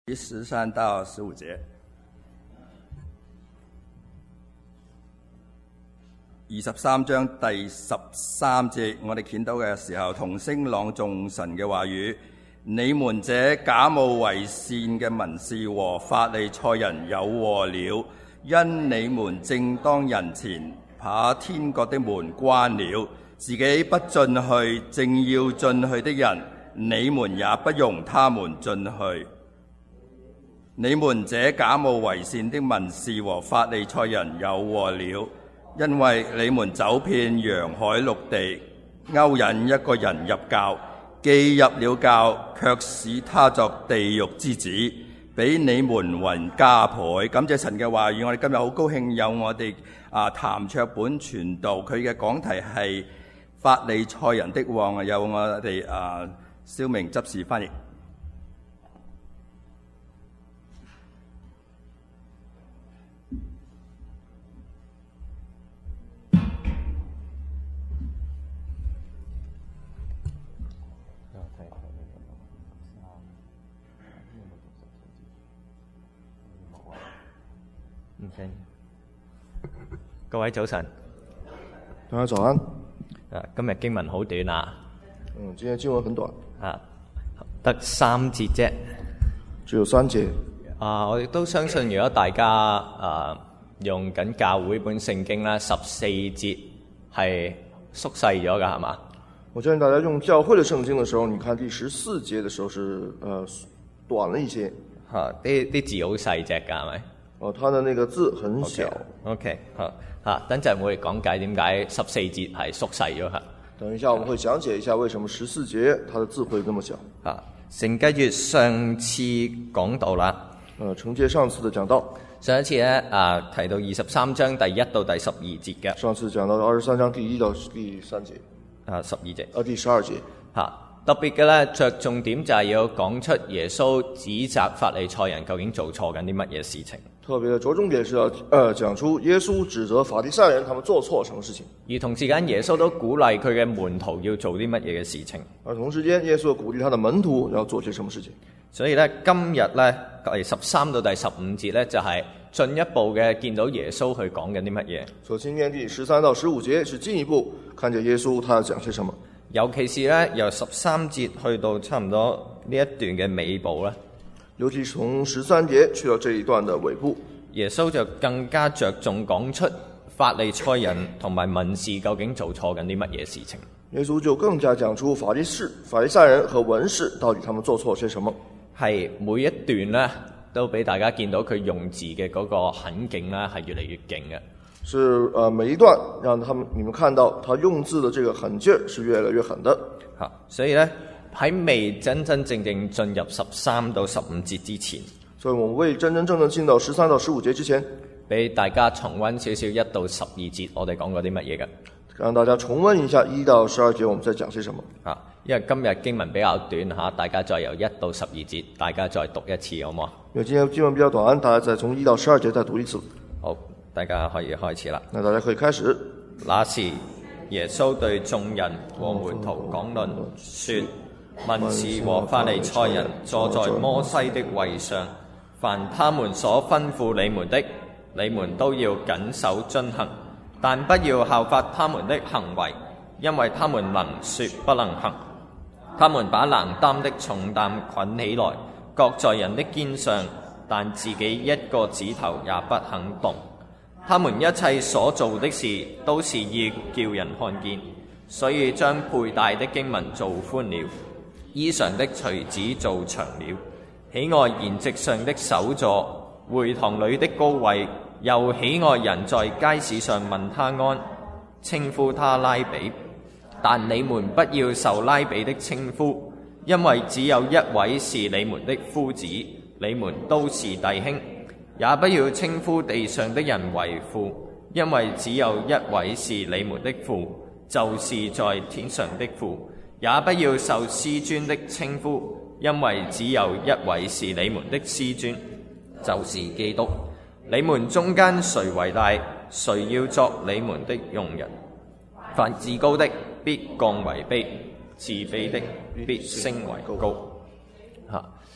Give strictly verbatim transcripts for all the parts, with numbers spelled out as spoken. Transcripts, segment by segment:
第十三到十五節，二十三章第十三節，我哋見到嘅時候，同聲朗誦神嘅話語。你們這假冒為善嘅文士和法利賽人有禍了，因你們正當人前把天國的門關了，自己不進去，正要進去的人，你們也不容他們進去。你們這假冒為善的文士和法利賽人有禍了，因為你們走遍洋海陸地，勾引一個人入教，既入了教，卻使他作地獄之子，比你們還加倍。感謝神嘅話語，我哋今日好高興有我哋啊譚卓本傳道，佢嘅講題係法利賽人的禍，有我哋啊蕭明執事翻譯。 Okay. 各位早晨， 大家早安。 啊，今日經文好短啊。 嗯，今天經文很短。 啊，得三節啫。 只有三節。 啊，我亦都相信，如果大家啊用緊教會本聖經啦，十四節係縮細咗噶，係嘛？ 我相信大家用教會的聖經的時候，你看第十四節的時候是，呃，短了一些。 嚇，啲啲字好細隻㗎，係咪？ 哦，它的那個字很小。 OK，, okay 好嚇，等陣我哋講解點解十四節係縮細咗嚇。 等一下我們會講解一下為什麼十四節它的字會那麼小。 嚇，承繼住上次講到啦。 呃，承接上次的講到。 上一次咧啊提到二十三章第一到第十二節嘅。 上次講到二十三章第一到第三節。 啊，十二節。 啊，第十二節。 嚇。特別嘅咧，着重點就係要講出耶穌指責法利賽人究竟做錯緊啲乜嘢事情。 特別嘅着重點是要，呃，講出耶穌指責法利賽人，他們做錯什麼事情。而同時間，耶穌都鼓勵佢嘅門徒要做啲乜嘢嘅事情。 而同時間，耶穌鼓勵他的門徒要做些什麼事情。 所以咧，今日咧，第十三到第十五節咧，就係進一步嘅見到耶穌去講緊啲乜嘢。 所以今天第十三到十五節是進一步看見耶穌他要講些什麼。 尤其是咧，由十三節去到差唔多呢一段嘅尾部咧， 尤其從十三節去到這一段嘅尾部， 耶穌就更加着重講出法利賽人同埋文士究竟做錯緊啲乜嘢事情。 耶穌就更加講出法利士、法利賽人和文士到底他們做錯些什麼。係每一段咧都俾大家見到佢用字嘅嗰個狠勁咧係越嚟越勁嘅。 是呃每一段讓他們你們看到他用字的這個狠勁是越來越狠的。 嚇，所以咧喺未真真正正進入十三到十五節之前， 所以我們未真真正正進到十三到十五節之前， 俾大家重溫少少一到十二節我哋講過啲乜嘢嘅， 讓大家重溫一下一到十二節我們在講些什麼。 嚇，因為今日經文比較短嚇，大家再由一到十二節，大家再讀一次好唔好啊？ 因為今天經文比較短，大家再從一到十二節再讀一次。 好。大家可以開始啦。 那大家可以開始。 那時耶穌對眾人和門徒講論說：文士和法利賽人坐在摩西的位上，凡他們所吩咐你們的，你們都要謹守遵行，但不要效法他們的行為，因為他們能說不能行。他們把難擔的重擔捆起來，擱在人的肩上，但自己一個指頭也不肯動。他們一切所做的事都是要叫人看見，所以將佩戴的經文做寬了，衣裳的橢子做長了，喜愛筵席上的首座，會堂裏的高位，又喜愛人在街市上問他安，稱呼他拉比。但你們不要受拉比的稱呼，因為只有一位是你們的夫子，你們都是弟兄。也不要稱呼地上的人為父，因為只有一位是你們的父，就是在天上的父。也不要受師尊的稱呼，因為只有一位是你們的師尊，就是基督。你們中間誰為大，誰要作你們的用人。凡自高的必降為卑，自卑的必升為高。嚇！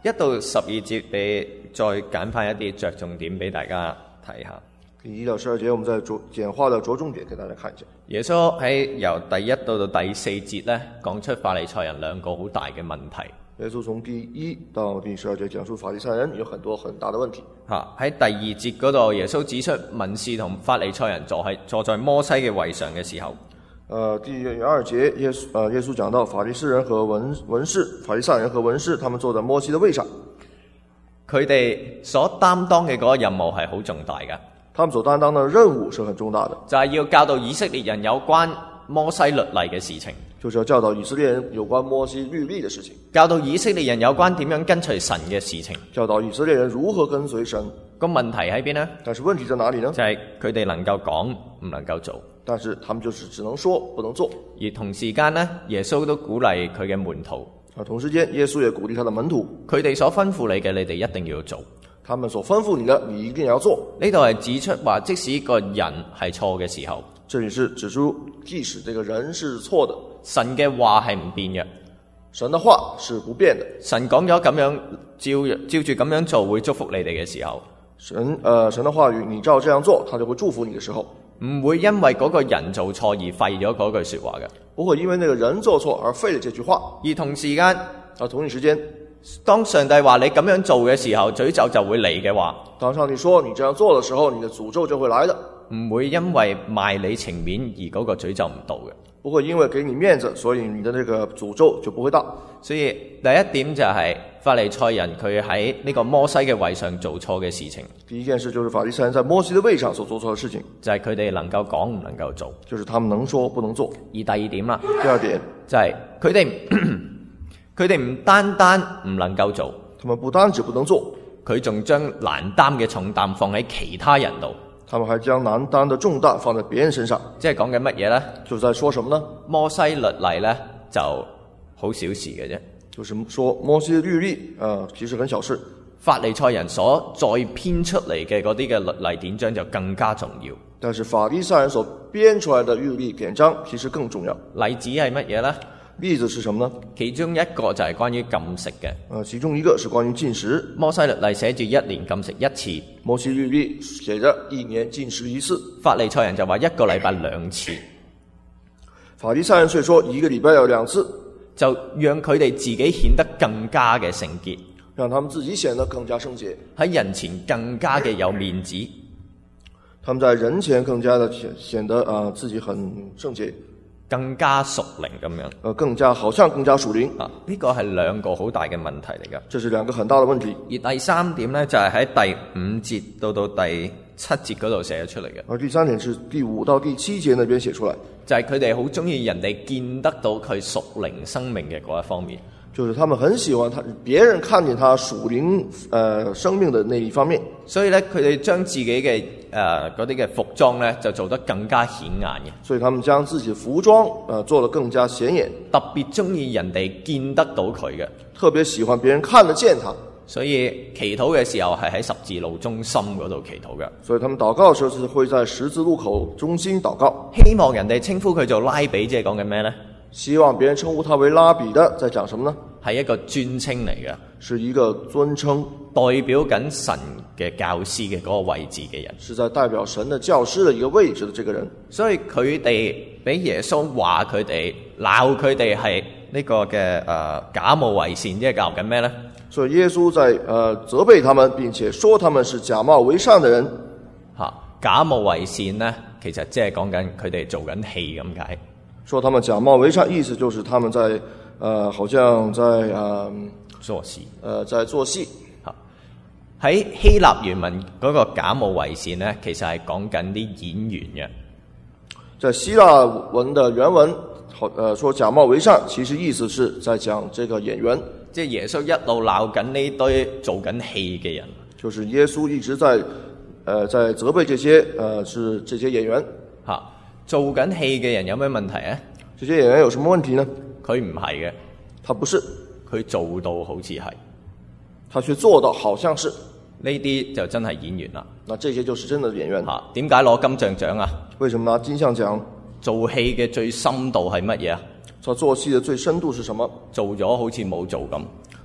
一到十二節，俾再揀翻一啲着重點俾大家睇下。 第一到十二節，我們再着簡化的着重點給大家看一下。 耶穌喺由第一到到第四節咧，講出法利賽人兩個好大嘅問題。 耶穌從第一到第十二節講述法利賽人有很多很大的問題。 嚇喺第二節嗰度，耶穌指出文士同法利賽人坐喺坐在摩西嘅位上嘅時候， 呃，第二節耶穌呃耶穌講到法利賽人和文文士，法利賽人和文士，他們坐在摩西的位上， 佢哋所擔當嘅嗰個任務係好重大嘅。 他們所擔當的任務是很重大的， 就係要教導以色列人有關摩西律例嘅事情， 就是要教導以色列人有關摩西律例的事情， 教導以色列人有關點樣跟隨神嘅事情。 教導以色列人如何跟隨神。 個問題喺邊呢？ 但是問題在哪裡呢？ 就係佢哋能夠講，唔能夠做。 但是他們就是只能說不能做。 而同時間呢，耶穌都鼓勵佢嘅門徒， 啊，同時間耶穌也鼓勵他的門徒， 佢哋所吩咐你嘅，你哋一定要做。 他們所吩咐你的，你一定要做。 呢度係指出話，即使個人係錯嘅時候， 這裡是指出，即使這個人是錯的， 神嘅話係唔變嘅。 神的話是不變的。 神講咗咁樣，照照住咁樣做會祝福你哋嘅時候， 神呃神的話語，你照這樣做，他就會祝福你的時候， 唔會因為嗰個人做錯而廢咗嗰句說話嘅。 不會因為那個人做錯而廢了這句話。 而同時間， 啊，同一時間， 當上帝話你咁樣做嘅時候，詛咒就會嚟嘅話， 當上帝說你這樣做的時候，你的詛咒就會來的。 唔會因為賣你情面而嗰個詛咒唔到嘅。 不會因為給你面子，所以你的那個詛咒就不會到。 所以第一點就係法利賽人佢喺呢個摩西嘅位上做錯嘅事情。 第一件事就是法利賽人在摩西的位上所做錯的事情， 就係佢哋能夠講唔能夠做， 就是他們能說不能做。 而第二點啦， 第二點就係佢哋佢哋唔單單唔能夠做， 他們不單止不能做， 佢仲將難擔嘅重擔放喺其他人度。 他們還將難擔的重擔放在別人身上。 即係講緊乜嘢呢？ 就是在說什麼呢？ 摩西律例呢就好小事嘅啫。 就是說摩西的律例，呃，其實很小事。 法利賽人所再編出嚟嘅嗰啲嘅律例典章就更加重要。 但是法利賽人所編出來的律例典章其實更重要。 例子係乜嘢呢？ 例子是什麼呢？ 其中一個就係關於禁食嘅。 呃，其中一個是關於禁食。 摩西律例寫住一年禁食一次， 摩西律例寫着一年禁食一次。 法利賽人就話一個禮拜兩次。 法利賽人雖說一個禮拜有兩次， 就讓佢哋自己顯得更加嘅聖潔， 讓他們自己顯得更加聖潔， 喺人前更加嘅有面子。 他們在人前更加的顯顯得啊、呃、自己很聖潔， 更加屬靈咁樣。 呃，更加好像更加屬靈啊！呢個係兩個好大嘅問題嚟㗎。 這是兩個很大的問題。 而第三點呢，就係喺第五節到到第七節嗰度寫咗出嚟嘅。 而第三點是第五到第七節那邊寫出來， 就係佢哋好中意人哋見得到佢屬靈生命嘅嗰一方面。 就是他們很喜歡他別人看見他屬靈呃生命的那一方面， 所以咧佢哋將自己嘅誒嗰啲嘅服裝咧就做得更加顯眼嘅。 所以他們將自己的服裝呃做得更加顯眼， 特別中意人哋見得到佢嘅， 特別喜歡別人看得見他。 所以祈禱嘅時候係喺十字路中心嗰度祈禱嘅。 所以他們禱告嘅時候是會在十字路口中心禱告， 希望人哋稱呼佢做拉比，即係講緊咩呢？ 希望別人稱呼他為拉比的，在講什麼呢？ 係一個尊稱嚟嘅， 是一個尊稱， 代表緊神嘅教師嘅嗰個位置嘅人， 是在代表神的教師的一個位置的這個人。 所以佢哋俾耶穌話佢哋鬧佢哋係呢個嘅誒、呃、假冒為善，即係教緊咩呢？ 所以耶穌在誒、呃、責備他們，並且說他們是假冒為善的人。 吓，假冒為善呢，其實即係講緊佢哋做緊戲咁解。 說他們假冒為善，意思就是他們在，呃，好像在呃做戲， 呃，在做戲。 吓，喺希臘原文嗰個假冒為善呢，其實係講緊啲演員嘅。 在希臘文的原文，好，呃，說假冒為善，其實意思是在講這個演員， 即係耶穌一路鬧緊呢堆做緊戲嘅人， 就是耶穌一直在，呃，在責備這些，呃，是這些演員。 吓，做緊戲嘅人有咩問題啊？ 這些演員有什麼問題呢？ 佢唔係嘅， 他不是， 佢做到好似係， 他卻做到好像是。 呢啲就真係演員啦。 那這些就是真的演員。 吓，點解攞金像獎啊？ 為什麼拿金像獎？ 做戲嘅最深度係乜嘢啊？ 他做戲的最深度是什麼？ 做咗好似冇做咁。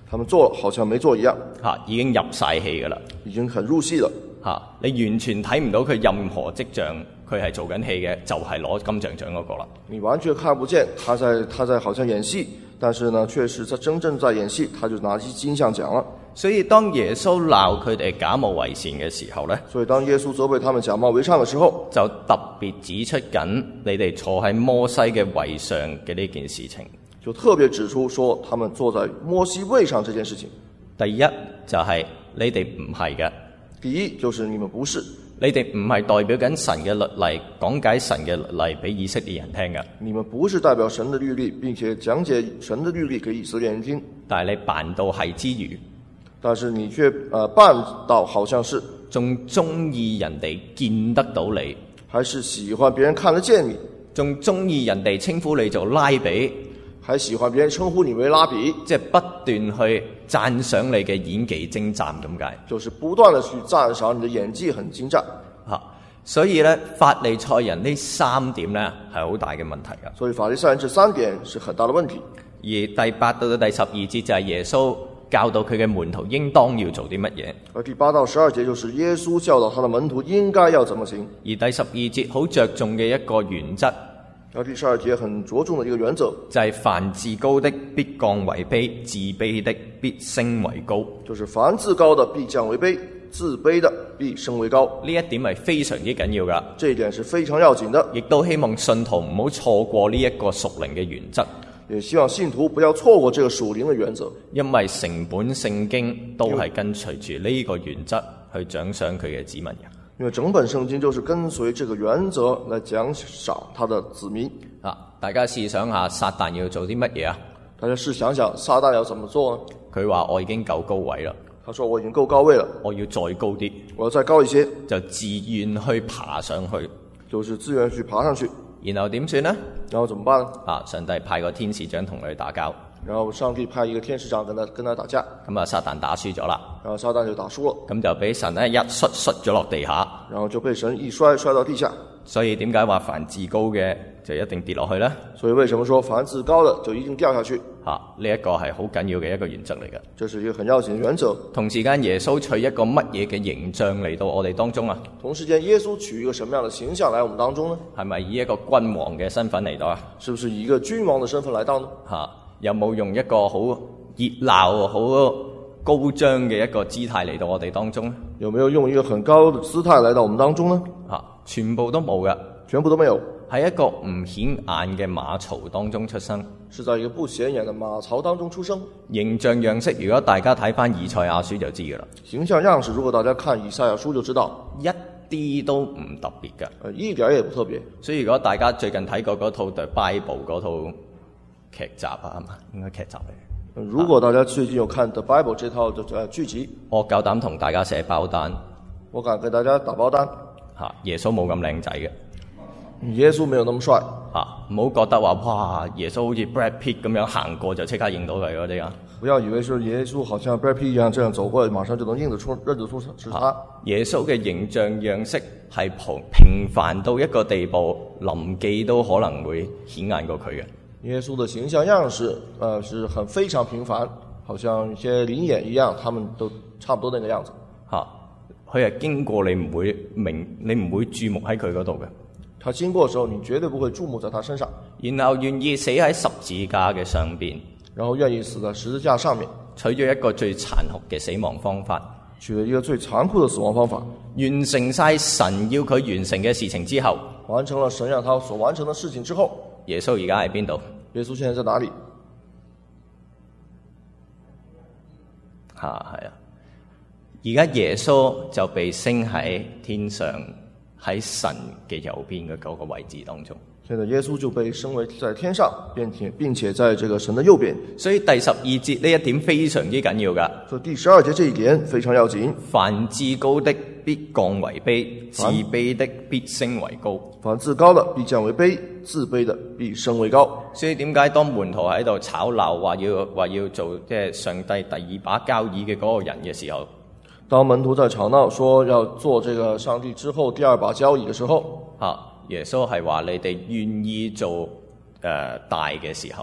他們做好像沒做一樣， 嚇已經入晒戲㗎啦。 已經很入戲了。 嚇你完全睇唔到佢任何跡象，佢係做緊戲嘅，就係攞金像獎嗰個啦。 你完全看不見他在他在好像演戲，但是呢，確實他真正在演戲，他就拿起金像獎了。 所以當耶穌鬧佢哋假冒為善嘅時候呢， 所以當耶穌責備他們假冒為善嘅時候， 就特別指出緊你哋坐喺摩西嘅位上嘅呢件事情。 就特別指出說他們坐在摩西位上這件事情。 第一就係、是、你哋唔係嘅。 第一就是你們不是， 你哋唔係代表緊神嘅律例，講解神嘅律例俾以色列人聽嘅。 你們不是代表神的律例，並且講解神的律例給以色列人聽。 但係你扮到係之餘， 但是你卻呃扮到好像是， 仲中意人哋見得到你， 還是喜歡別人看得見你， 仲中意人哋稱呼你做拉比， 還喜歡別人稱呼你為拉比， 即係不斷去讚賞你嘅演技精湛咁解。 就是不斷地去讚賞你的演技很精湛。 嚇，所以咧法利賽人呢三點咧係好大嘅問題噶。 所以法利賽人這三點是很大的問題。 而第八到到第十二節就係耶穌教導佢嘅門徒應當要做啲乜嘢。 而第八到十二節就是耶穌教導他的門徒應該要怎麼行。 而第十二節好着重嘅一個原則， 而第十二節很着重的一個原則， 就係凡自高的必降為卑，自卑的必升為高。 就是凡自高的必降為卑，自卑的必升為高。 呢一點係非常之緊要噶， 這一點是非常要緊的， 亦都希望信徒唔好錯過呢一個屬靈嘅原則。 也希望信徒不要錯過這個屬靈的原則， 因為成本聖經都係跟隨住呢個原則去獎賞佢嘅子民嘅。 因為整本聖經就是跟隨這個原則來獎賞他的子民。 啊，大家試想下，撒旦要做啲乜嘢啊？ 大家試想想，撒旦要怎麼做呢？ 佢話我已經夠高位啦， 他說我已經夠高位了， 我要再高啲， 我要再高一些， 就自願去爬上去。 就是自願去爬上去。 然後點算呢？ 然後怎麼辦呢？ 啊，上帝派個天使長同佢打交， 然後上帝派一個天使長跟他跟他打架， 咁啊撒旦打輸咗啦， 然後撒旦就打輸了， 咁就俾神咧一摔摔咗落地下。 然後就被神一摔摔到地下。 所以點解話凡自高嘅就一定跌落去呢？ 所以為什麼說凡自高的就一定掉下去？ 嚇、啊，呢、這、一個係好緊要嘅一個原則嚟嘅。 這是一個很要緊的原則。 同時間，耶穌取一個乜嘢嘅形象嚟到我哋當中啊？ 同時間，耶穌取一個什麼樣的形象來我們當中呢？ 係咪以一個君王嘅身份嚟到啊？ 是不是以一個君王的身份來到呢？ 嚇、啊，有冇用一個好熱鬧、好高張嘅一個姿態嚟到我哋當中呢？ 有沒有用一個很高的姿態來到我們當中呢？ 嚇、啊，全部都冇嘅。 全部都沒有， 喺一個唔顯眼嘅馬槽當中出生， 是在一個不顯眼的馬槽當中出生。 形象樣式，如果大家睇翻以賽亞書就知㗎啦。 形象樣式，如果大家看以賽亞書就知道， 一啲都唔特別㗎。 呃，一點也不特別。 所以如果大家最近睇過嗰套 The Bible 嗰套劇集啊，係嘛？應該劇集嚟。 如果大家最近有看 The Bible 這套嘅誒劇集， 我夠膽同大家寫包單， 我敢給大家打包單。 嚇，耶穌冇咁靚仔嘅。 耶穌沒有那麼帥嚇，唔好覺得話哇，耶穌好似 Brad Pitt 咁樣行過就即刻認到佢嗰啲啊！ 不要以為說耶穌好像 Brad Pitt 一樣，這樣走過來馬上就能認得出、認得出是他。 耶穌嘅形象樣式係平平凡到一個地步，臨記都可能會顯眼過佢嘅。 耶穌的形象樣式，呃，是很非常平凡，好像一些靈眼一樣，他們都差不多那個樣子。 嚇，佢係經過你唔會明，你唔會注目喺佢嗰度嘅。 他經過的時候，你絕對不會注目在他身上。 然後願意死喺十字架嘅上邊， 然後願意死在十字架上面， 取咗一個最殘酷嘅死亡方法， 取了一個最殘酷的死亡方法， 完成晒神要佢完成嘅事情之後， 完成了神讓他所完成的事情之後， 耶穌而家喺邊度？ 耶穌現在在哪裡？ 嚇，係啊！而家耶穌就被升喺天上，喺神嘅右邊嘅嗰個位置當中。 現在耶穌就被升為在天上，並且並且在這個神的右邊。 所以第十二節呢一點非常之緊要噶。 所以第十二節這一點非常要緊。 凡自高的必降為卑，自卑的必升為高。 凡自高的必降為卑，自卑的必升為高。 所以點解當門徒喺度吵鬧，話要話要做即係上帝第二把交椅嘅嗰個人嘅時候， 當門徒在吵鬧說要做這個上帝之後第二把交椅嘅時候， 啊，耶穌係話你哋願意做誒、呃、大嘅時候，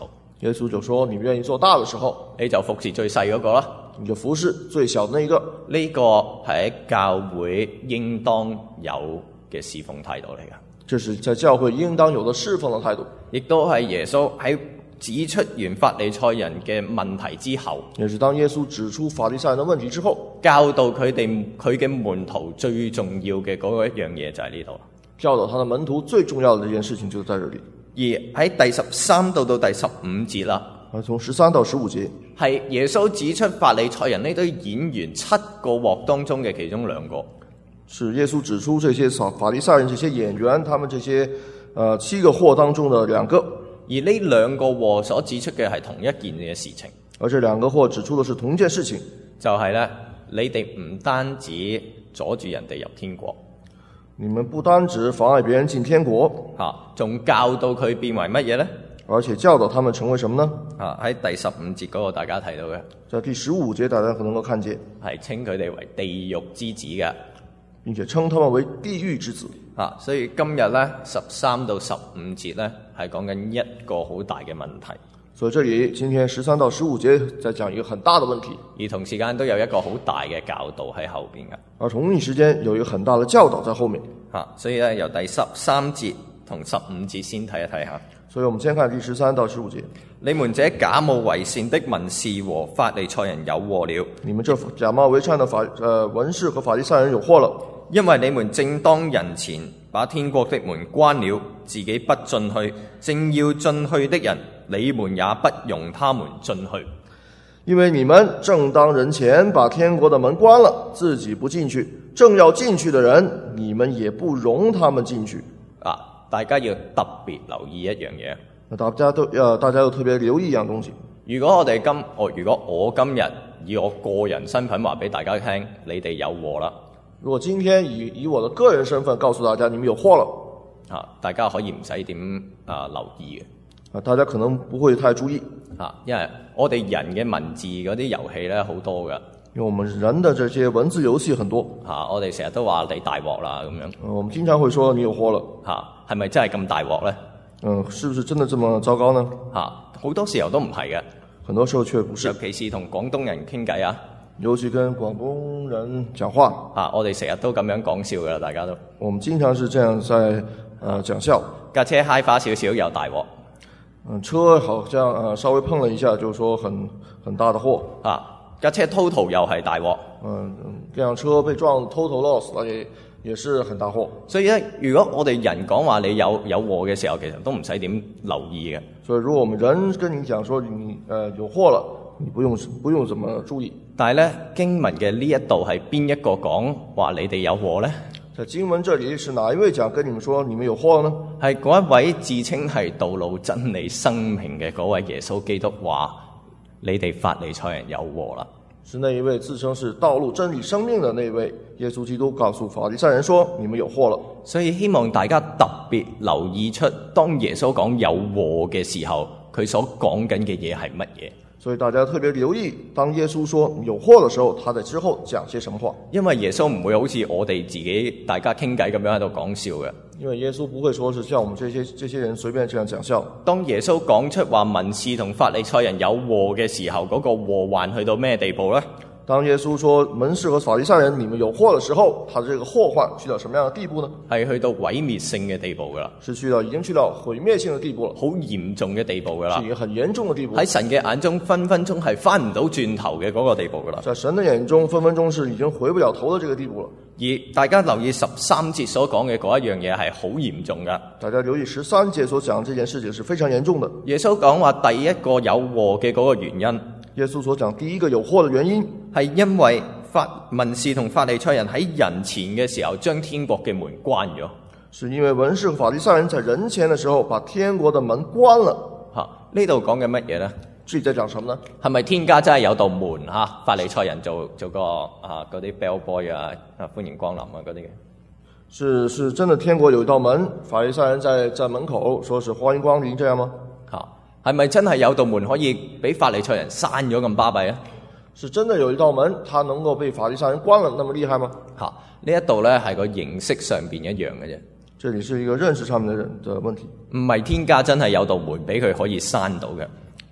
耶穌就說：你願意做大的時候， 你就服侍最細嗰個啦。 你就服侍最小的那一個。 呢個係教會應當有嘅侍奉態度嚟㗎。 這是在教會應當有的侍奉的態度， 亦都係耶穌喺指出完法利賽人嘅問題之後， 也是當耶穌指出法利賽人的問題之後， 教導佢哋佢嘅門徒最重要嘅嗰一樣嘢就喺呢度。 教導他的門徒最重要的一件事情就是在這裡。 而喺第十三到到第十五節啦， 啊，從十三到十五節， 係耶穌指出法利賽人呢堆演員七個鑊當中嘅其中兩個。 是耶穌指出這些法利賽人這些演員，他們這些呃七個禍當中的兩個。 而呢兩個禍所指出嘅係同一件嘅事情。 而這兩個禍指出的是同一件事情， 就係咧，你哋唔單止阻住人哋入天國， 你們不單止妨礙別人進天國， 嚇，仲教導佢變為乜嘢咧？ 而且教導他們成為什麼呢？ 啊，喺第十五節嗰個大家睇到嘅， 在第十五節大家可能夠看見， 係稱佢哋為地獄之子嘅。 並且稱他們為地獄之子。 啊，所以今日咧十三到十五節咧係講緊一個好大嘅問題。 所以這裡今天十三到十五節在講一個很大的問題， 而同時間都有一個好大嘅教導喺後邊嘅。 而同一時間有一個很大的教導在後面。 啊，所以咧由第十三節同十五節先睇一睇下。 所以我們先看第十三到十五節。 你們這假冒為善的文士和法利賽人有禍了！ 你們這假冒為善的法呃文士和法利賽人有禍了， 因為你們正當人前把天國的門關了，自己不進去，正要進去的人，你們也不容他們進去。 因為你們正當人前把天國的門關了，自己不進去，正要進去的人，你們也不容他們進去。 啊，大家要特別留意一樣嘢。 大家都呃，大家要特別留意一樣東西。 如果我哋今我如果我今日以我個人身份話俾大家聽，你哋有禍啦。 如果今天以以我的個人身份告訴大家，你們有禍了， 啊，大家可以唔使點啊留意嘅。 啊，大家可能不會太注意， 啊，因為我哋人嘅文字嗰啲遊戲咧好多㗎。 因為我們人的這些文字遊戲很多。 啊，我哋成日都話你大鑊啦咁樣。 我們經常會說你有禍了。 嚇，係咪真係咁大鑊咧？ 嗯，是不是真的這麼糟糕呢？ 嚇，好多時候都唔係嘅。 很多時候卻不是。 尤其是同廣東人傾偈啊。 尤其跟廣東人講話。 啊，我哋成日都咁樣講笑㗎啦，大家都。 我們經常是這樣在呃講笑。 架車揩花少少又大鑊。 嗯，車好像呃稍微碰了一下，就說很很大的禍。 啊，架車 total 又係大鑊。 嗯，這輛車被撞 total loss，那也也是很大禍。 所以咧，如果我哋人講話你有有禍嘅時候，其實都唔使點留意嘅。 所以如果我們人跟你講說你呃有禍了，你不用不用怎麼注意。 但係咧，經文嘅呢一度係邊一個講話你哋有禍咧？ 在經文這裡是哪一位講跟你們說你們有禍了呢？ 係嗰一位自稱係道路真理生命嘅嗰位耶穌基督話：你哋法利賽人有禍啦！ 是那一位自稱是道路真理生命的那位耶穌基督告訴法利賽人說：你們有禍了。 所以希望大家特別留意出，當耶穌講有禍嘅時候，佢所講緊嘅嘢係乜嘢？ 所以大家特別留意，當耶穌說有禍的時候，他在之後講些什麼話？ 因為耶穌唔會好似我哋自己大家傾偈咁樣喺度講笑嘅。 因為耶穌不會說是像我們這些這些人隨便這樣講笑。 當耶穌講出話文士同法利賽人有禍嘅時候，嗰、那個禍患去到咩地步呢？ 當耶穌說文士和法利賽人你們有禍的時候，他的這個禍患去到什麼樣的地步呢？ 係去到毀滅性嘅地步噶啦， 是去到已經去到毀滅性的地步了， 好嚴重嘅地步噶啦， 是一個很嚴重的地步。 喺神嘅眼中分分鐘係翻唔到轉頭嘅嗰個地步噶啦。 在神的眼中分分鐘是已經回不了頭的這個地步了。 而大家留意十三節所講嘅嗰一樣嘢係好嚴重噶。 大家留意十三節所講這件事情是非常嚴重的。 耶穌講話第一個有禍嘅嗰個原因， 耶穌所講第一個有禍的原因， 係因為法文士同法利賽人喺人前嘅時候將天國嘅門關咗。 是因為文士和法利賽人在人前的時候把天國的門關了。 吓，呢度講緊乜嘢呢？ 至於在講什麼呢？ 係咪天家真係有道門吓？法利賽人做做個啊嗰啲 bell boy 啊，啊歡迎光臨啊嗰啲嘅。 是是真的天國有一道門，法利賽人在在門口說是歡迎光臨，這樣嗎？ 吓，係咪真係有道門可以俾法利賽人閂咗咁巴閉啊？ 是真的有一道門，它能夠被法利賽人關了，那麼厲害嗎？ 吓，呢一度咧係個形式上邊一樣嘅啫。 這裡是一個認識上面的人的問題， 唔係天家真係有道門俾佢可以閂到嘅。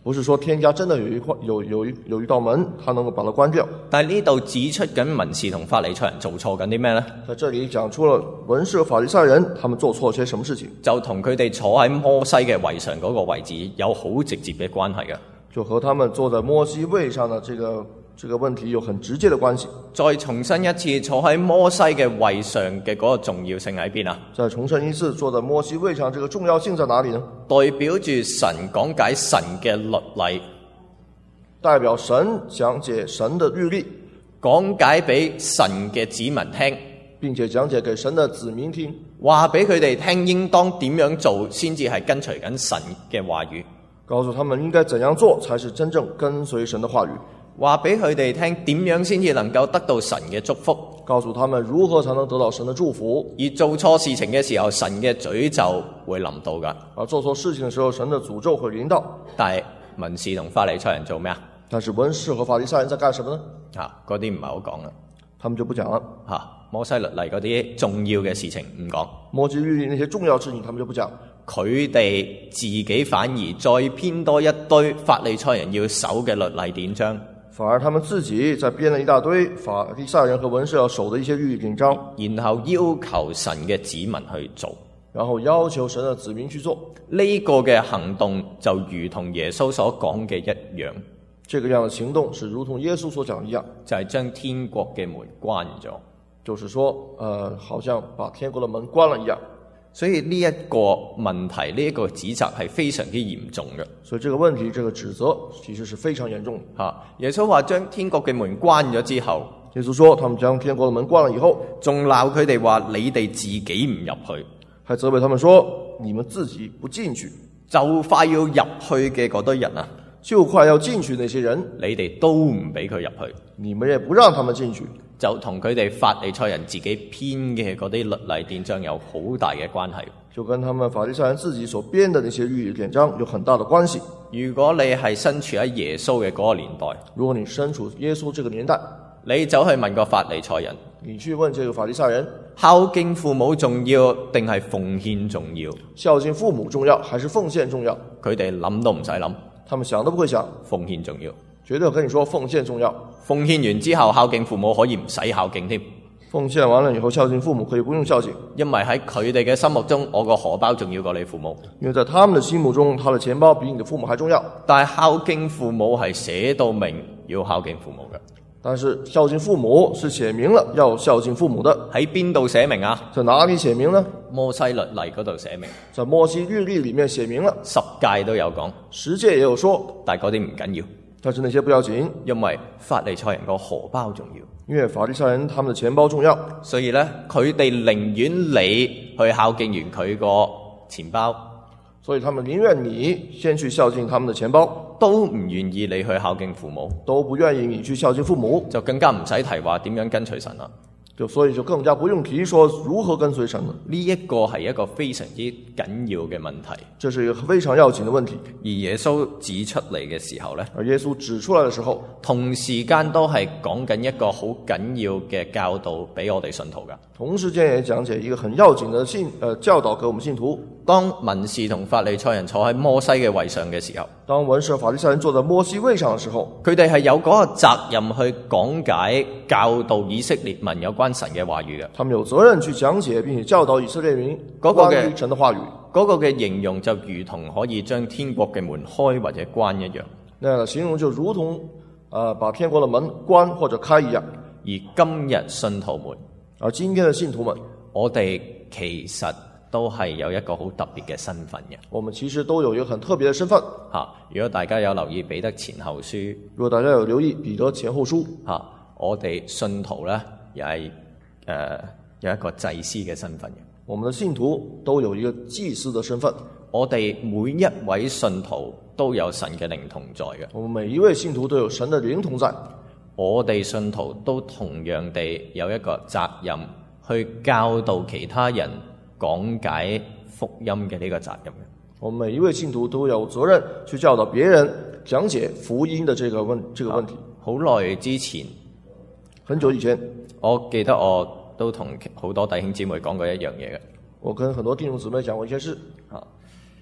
不是說天家真的有一有有一有一道門，他能夠把它關掉。 但係呢度指出緊文士同法利賽人做錯緊啲咩呢？ 在這裡講出了文士和法利賽人他們做錯些什麼事情， 就同佢哋坐喺摩西嘅位上嗰個位置有好直接嘅關係嘅。 就和他們坐在摩西位上的這個這個問題有很直接的關係。 再重申一次，坐喺摩西嘅位上嘅嗰個重要性喺邊啊？ 再重申一次，坐在摩西位上這個重要性在哪裡呢？ 代表住神講解神嘅律例， 代表神講解神的律例， 講解俾神嘅子民聽， 並且講解給神的子民聽， 話俾佢哋聽應當點樣做先至係跟隨緊神嘅話語， 告訴他們應該怎樣做才是真正跟隨神的話語， 話俾佢哋聽點樣先至能夠得到神嘅祝福， 告訴他們如何才能得到神的祝福。 而做錯事情嘅時候，神嘅詛咒會臨到噶。 而做錯事情的時候，神的詛咒會臨到。 但係文士同法利賽人做咩啊？ 但是文士和法利賽人在幹什麼呢？ 啊，嗰啲唔係好講啦。 他們就不講了。 吓、啊，摩西律例嗰啲重要嘅事情唔講。 摩西律例那些重要事情，他們就不講。 佢哋自己反而再編多一堆法利賽人要守嘅律例典章， 反而他們自己再編了一大堆法利賽人和文士要守的一些律例典章， 然後要求神嘅子民去做， 然後要求神的子民去做。 呢個嘅行動就如同耶穌所講嘅一樣， 這個樣的行動是如同耶穌所講一樣， 就係將天國嘅門關咗， 就是說，呃，好像把天國的門關了一樣。 所以呢一個問題，呢、這、一個指責係非常之嚴重嘅。 所以這個問題，這個指責其實是非常嚴重的。 吓，耶穌話將天國嘅門關咗之後， 耶穌說他們將天國的門關了以後， 仲鬧佢哋話你哋自己唔入去， 還責備他們說你們自己不進去， 就快要入去嘅嗰堆人啊， 就快要進去那些人， 你哋都唔俾佢入去， 你們也不讓他們進去， 就同佢哋法利賽人自己編嘅嗰啲律例典章有好大嘅關係， 就跟他們法利賽人自己所編的那些律例典章有很大的關係。 如果你係身處喺耶穌嘅嗰個年代， 如果你身處耶穌這個年代， 你走去問個法利賽人， 你去問這個法利賽人， 孝敬父母重要定係奉獻重要？ 孝敬父母重要還是奉獻重要？ 佢哋諗都唔使諗， 他們想都不會想， 奉獻重要， 絕對跟你說奉獻重要。 奉獻完之後，孝敬父母可以唔使孝敬添。 奉獻完了以後，孝敬父母可以不用孝敬， 因為喺佢哋嘅心目中，我個荷包重要過你父母。 因為在他們的心目中，他的錢包比你的父母還重要。 但係孝敬父母係寫到明要孝敬父母嘅。 但是孝敬父母是寫明了要孝敬父母的。 喺邊度寫明啊？ 在哪裡寫明呢？ 摩西律例嗰度寫明， 在摩西律例裡面寫明了， 十誡都有講， 十誡也有說， 但係嗰啲唔緊要， 但是那些不要緊， 因為法利賽人個荷包重要。 因為法利賽人他們的錢包重要， 所以呢，佢哋寧願你去孝敬完佢個錢包， 所以他們寧願你先去孝敬他們的錢包， 都唔願意你去孝敬父母， 都不願意你去孝敬父母， 就更加唔使提話點樣跟隨神啦。 就所以就更加不用提說如何跟隨神了。 呢一個係一個非常之緊要嘅問題， 這是一個非常要緊的問題。 而耶穌指出嚟嘅時候呢， 而耶穌指出來的時候， 同時間都係講緊一個好緊要嘅教導俾我哋信徒噶。 同時間也講解一個很要緊的信，呃，教導給我們信徒。 當文士同法利賽人坐喺摩西嘅位上嘅時候， 當文士和法利賽人坐在摩西位上的時候， 佢哋係有嗰個責任去講解教導以色列民有關神嘅話語嘅。 他們有責任去講解並且教導以色列民關於神的話語。 嗰個嘅形容就如同可以將天國嘅門開或者關一樣。 那樣的形容就如同，呃，把天國的門關或者開一樣。 而今日信徒們， 而今天的信徒們， 我哋其實都係有一個好特別嘅身份嘅。 我們其實都有一個很特別的身份。 吓，如果大家有留意彼得前後書， 如果大家有留意彼得前後書， 吓，我哋信徒咧又係誒、呃、有一個祭司嘅身份嘅。 我們的信徒都有一個祭司的身份。 我哋每一位信徒都有神嘅靈同在嘅。 我們每一位信徒都有神的靈同在。 我哋信徒都同樣地有一個責任去教導其他人講解福音嘅呢個責任嘅。 我們每一位信徒都有責任去教導別人講解福音的這個問這個問題。 好耐之前， 很久以前， 我記得我都同好多弟兄姊妹講過一樣嘢嘅。 我跟很多弟兄姊妹講過一件事。 啊，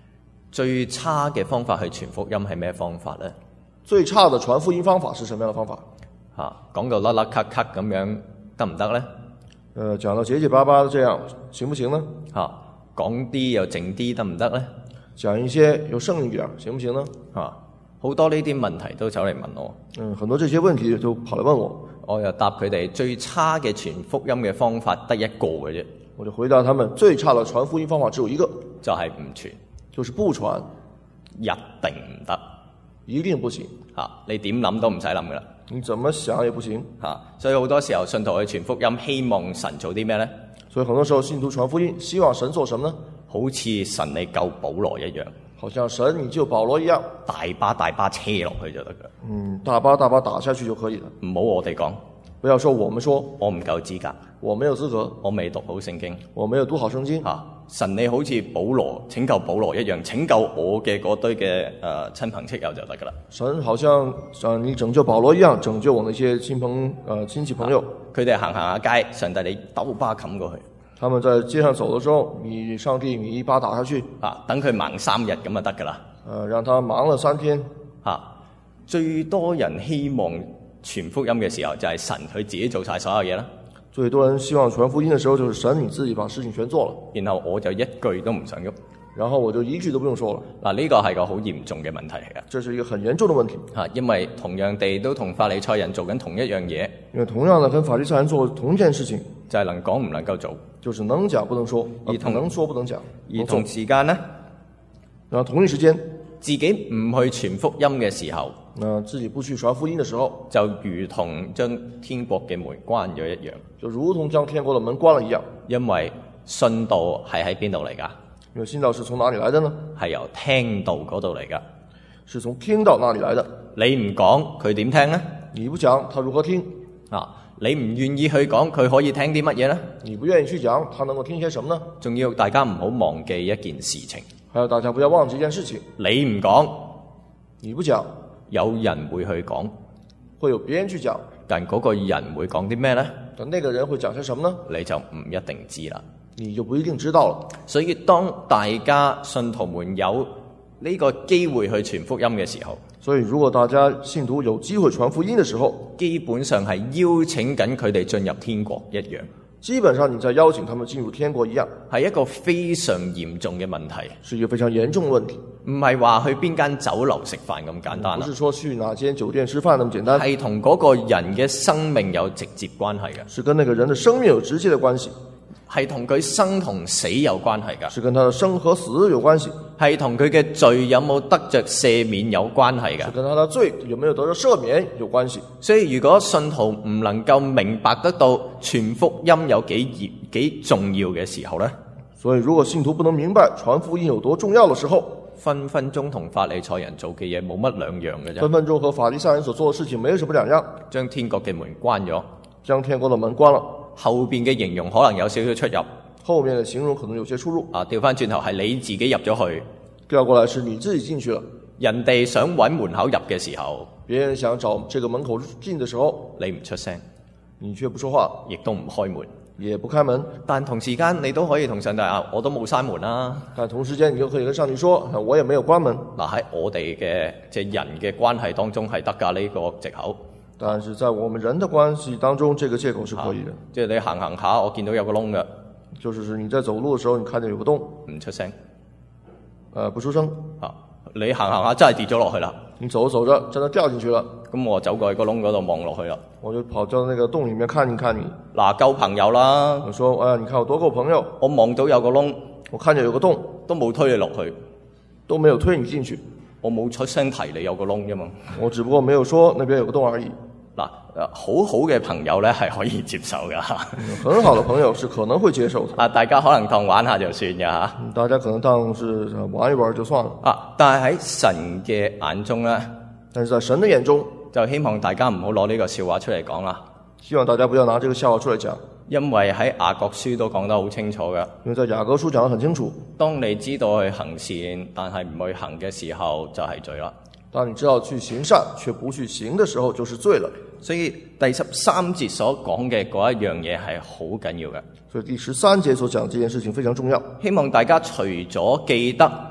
最差嘅方法去傳福音係咩方法呢？ 最差的傳福音方法是什麼樣的方法？ 嚇，講到甩甩咳咳咁樣得唔得呢？ 呃，講到結結巴巴的這樣行不行呢？ 嚇，講啲又靜啲得唔得呢？ 講一些又剩一點行不行呢？ 嚇，好多呢啲問題都走嚟問我。 嗯，很多這些問題就跑來問我， 我又答佢哋最差嘅傳福音嘅方法得一個嘅啫， 我就回答他們最差的傳福音方法只有一個， 就係唔傳， 就是不傳， 一定唔得一定不行。 嚇，你點諗都唔使諗噶啦你怎麼想也不行。 嚇，所以好多時候信徒去傳福音，希望神做啲咩呢？ 所以很多時候信徒傳福音，希望神做什麼呢？ 好似神你救保羅一樣， 好像神你救保羅一樣， 大巴大巴車落去就得噶， 嗯，大巴大巴打下去就可以了。 唔好我哋講， 不要說我們說， 我唔夠資格， 我沒有資格， 我未讀好聖經我沒有讀好聖經。 嚇。神你好似保羅拯救保羅一樣，拯救我嘅嗰堆嘅誒、呃、親朋戚友就得噶啦。 神好像呃你拯救保羅一樣，拯救我那些親朋呃親戚朋友。 佢哋行行下街，上帝你兜巴冚過去。 他們在街上走的時候，你上帝你一巴打下去， 啊，等佢盲三日咁就得噶啦。 呃，讓他忙了三天。 嚇，最多人希望傳福音嘅時候，就係神佢自己做晒所有嘢啦。 最多人希望傳福音的時候，就是神你自己把事情全做了， 然後我就一句都唔想喐。 然後我就一句都不用說了。 嗱，呢個係個好嚴重嘅問題嚟噶。 這是一個很嚴重的問題。 嚇，因為同樣地都同法利賽人做緊同一樣嘢， 因為同樣的跟法利賽人做同一件事情， 就係能講唔能夠做。 就是能講不能說， 而同能說不能講。 而同時間呢， 然後同一時間， 自己唔去傳福音嘅時候， 那自己不去傳福音的時候， 就如同將天國嘅門關咗一樣。 就如同將天國的門關了一樣。 因為信道係喺邊度嚟噶？ 因為信道是從哪裏來的呢？ 係由聽道嗰度嚟噶。 是從聽道那裏來的。 你唔講，佢點聽呢？ 你不講，他如何聽？ 啊，你唔願意去講，佢可以聽啲乜嘢呢？ 你不願意去講，他能夠聽些什麼呢？ 仲要大家唔好忘記一件事情。 還有大家不要忘記一件事情。 你唔講， 你不講， 有人會去講， 會有別人去講。 但嗰個人會講啲咩呢？ 但那個人會講些什麼呢？ 你就唔一定知啦。 你就不一定知道了。 所以當大家信徒們有呢個機會去傳福音嘅時候， 所以如果大家信徒有機會傳福音的時候， 基本上係邀請緊佢哋進入天國一樣。 基本上你在邀請他們進入天國一樣， 係一個非常嚴重嘅問題， 是一個非常嚴重的問題。 唔係話去邊間酒樓食飯咁簡單啦， 不是說去哪間酒店吃飯那麼簡單， 係同嗰個人嘅生命有直接關係嘅， 是跟那個人的生命有直接的關係， 係同佢生同死有關係㗎， 是跟他的生和死有關係， 係同佢嘅罪有冇得着赦免有關係㗎， 是跟他的罪有沒有得着赦免有關係。 所以如果信徒唔能夠明白得到傳福音有幾嚴幾重要嘅時候呢， 所以如果信徒不能明白傳福音有多重要的時候， 分分鐘同法利賽人做嘅嘢冇乜兩樣嘅啫， 分分鐘和法利賽人所做的事情沒有什麼兩樣， 將天國嘅門關咗， 將天國的門關了， 後邊嘅形容可能有少少出入。 後面的形容可能有些出入。 啊，調翻轉頭係你自己入咗去， 調過來是你自己進去了， 人哋想揾門口入嘅時候， 別人想找這個門口進的時候， 你唔出聲， 你卻不說話， 亦都唔開門， 也不開門。 但同時間你都可以同上帝啊，我都冇閂門啦。 但同時間你又可以跟上帝說，我也沒有關門。 嗱，喺我哋嘅即係人嘅關係當中係得㗎呢個藉口， 但是在我們人的關係當中，這個借口是可以的。 即係你行行下，我見到有個窿嘅， 就是你在走路的時候，你看見有個洞， 唔出聲， 呃，不出聲。 啊，你行行下真係跌咗落去啦， 你走着走着真的掉進去了， 咁我走過去個窿嗰度望落去啦， 我就跑到那個洞裡面看一看你。 嗱，夠朋友啦， 我說，哎呀，你看我多夠朋友， 我望到有個窿， 我看見有個洞， 都冇推你落去， 都沒有推你進去， 我冇出聲提你有個窿啫嘛。 我只不過沒有說那邊有個洞而已。 嗱，好好嘅朋友咧係可以接受噶， 很好的朋友是可能會接受的。 啊，大家可能當玩下就算嘅吓， 大家可能當是玩一玩就算了。 啊，但係喺神嘅眼中咧， 但是在神的眼中， 就希望大家唔好攞呢個笑話出嚟講啦。 希望大家不要拿這個笑話出來講， 因為喺雅各書都講得好清楚嘅。 因為在雅各書講得很清楚， 當你知道去行善，但係唔去行嘅時候，就係罪啦。 當你知道去行善卻不去行的時候，就是罪了。 所以第十三節所講嘅嗰一樣嘢係好緊要嘅。 所以第十三節所講這件事情非常重要。 希望大家除咗記得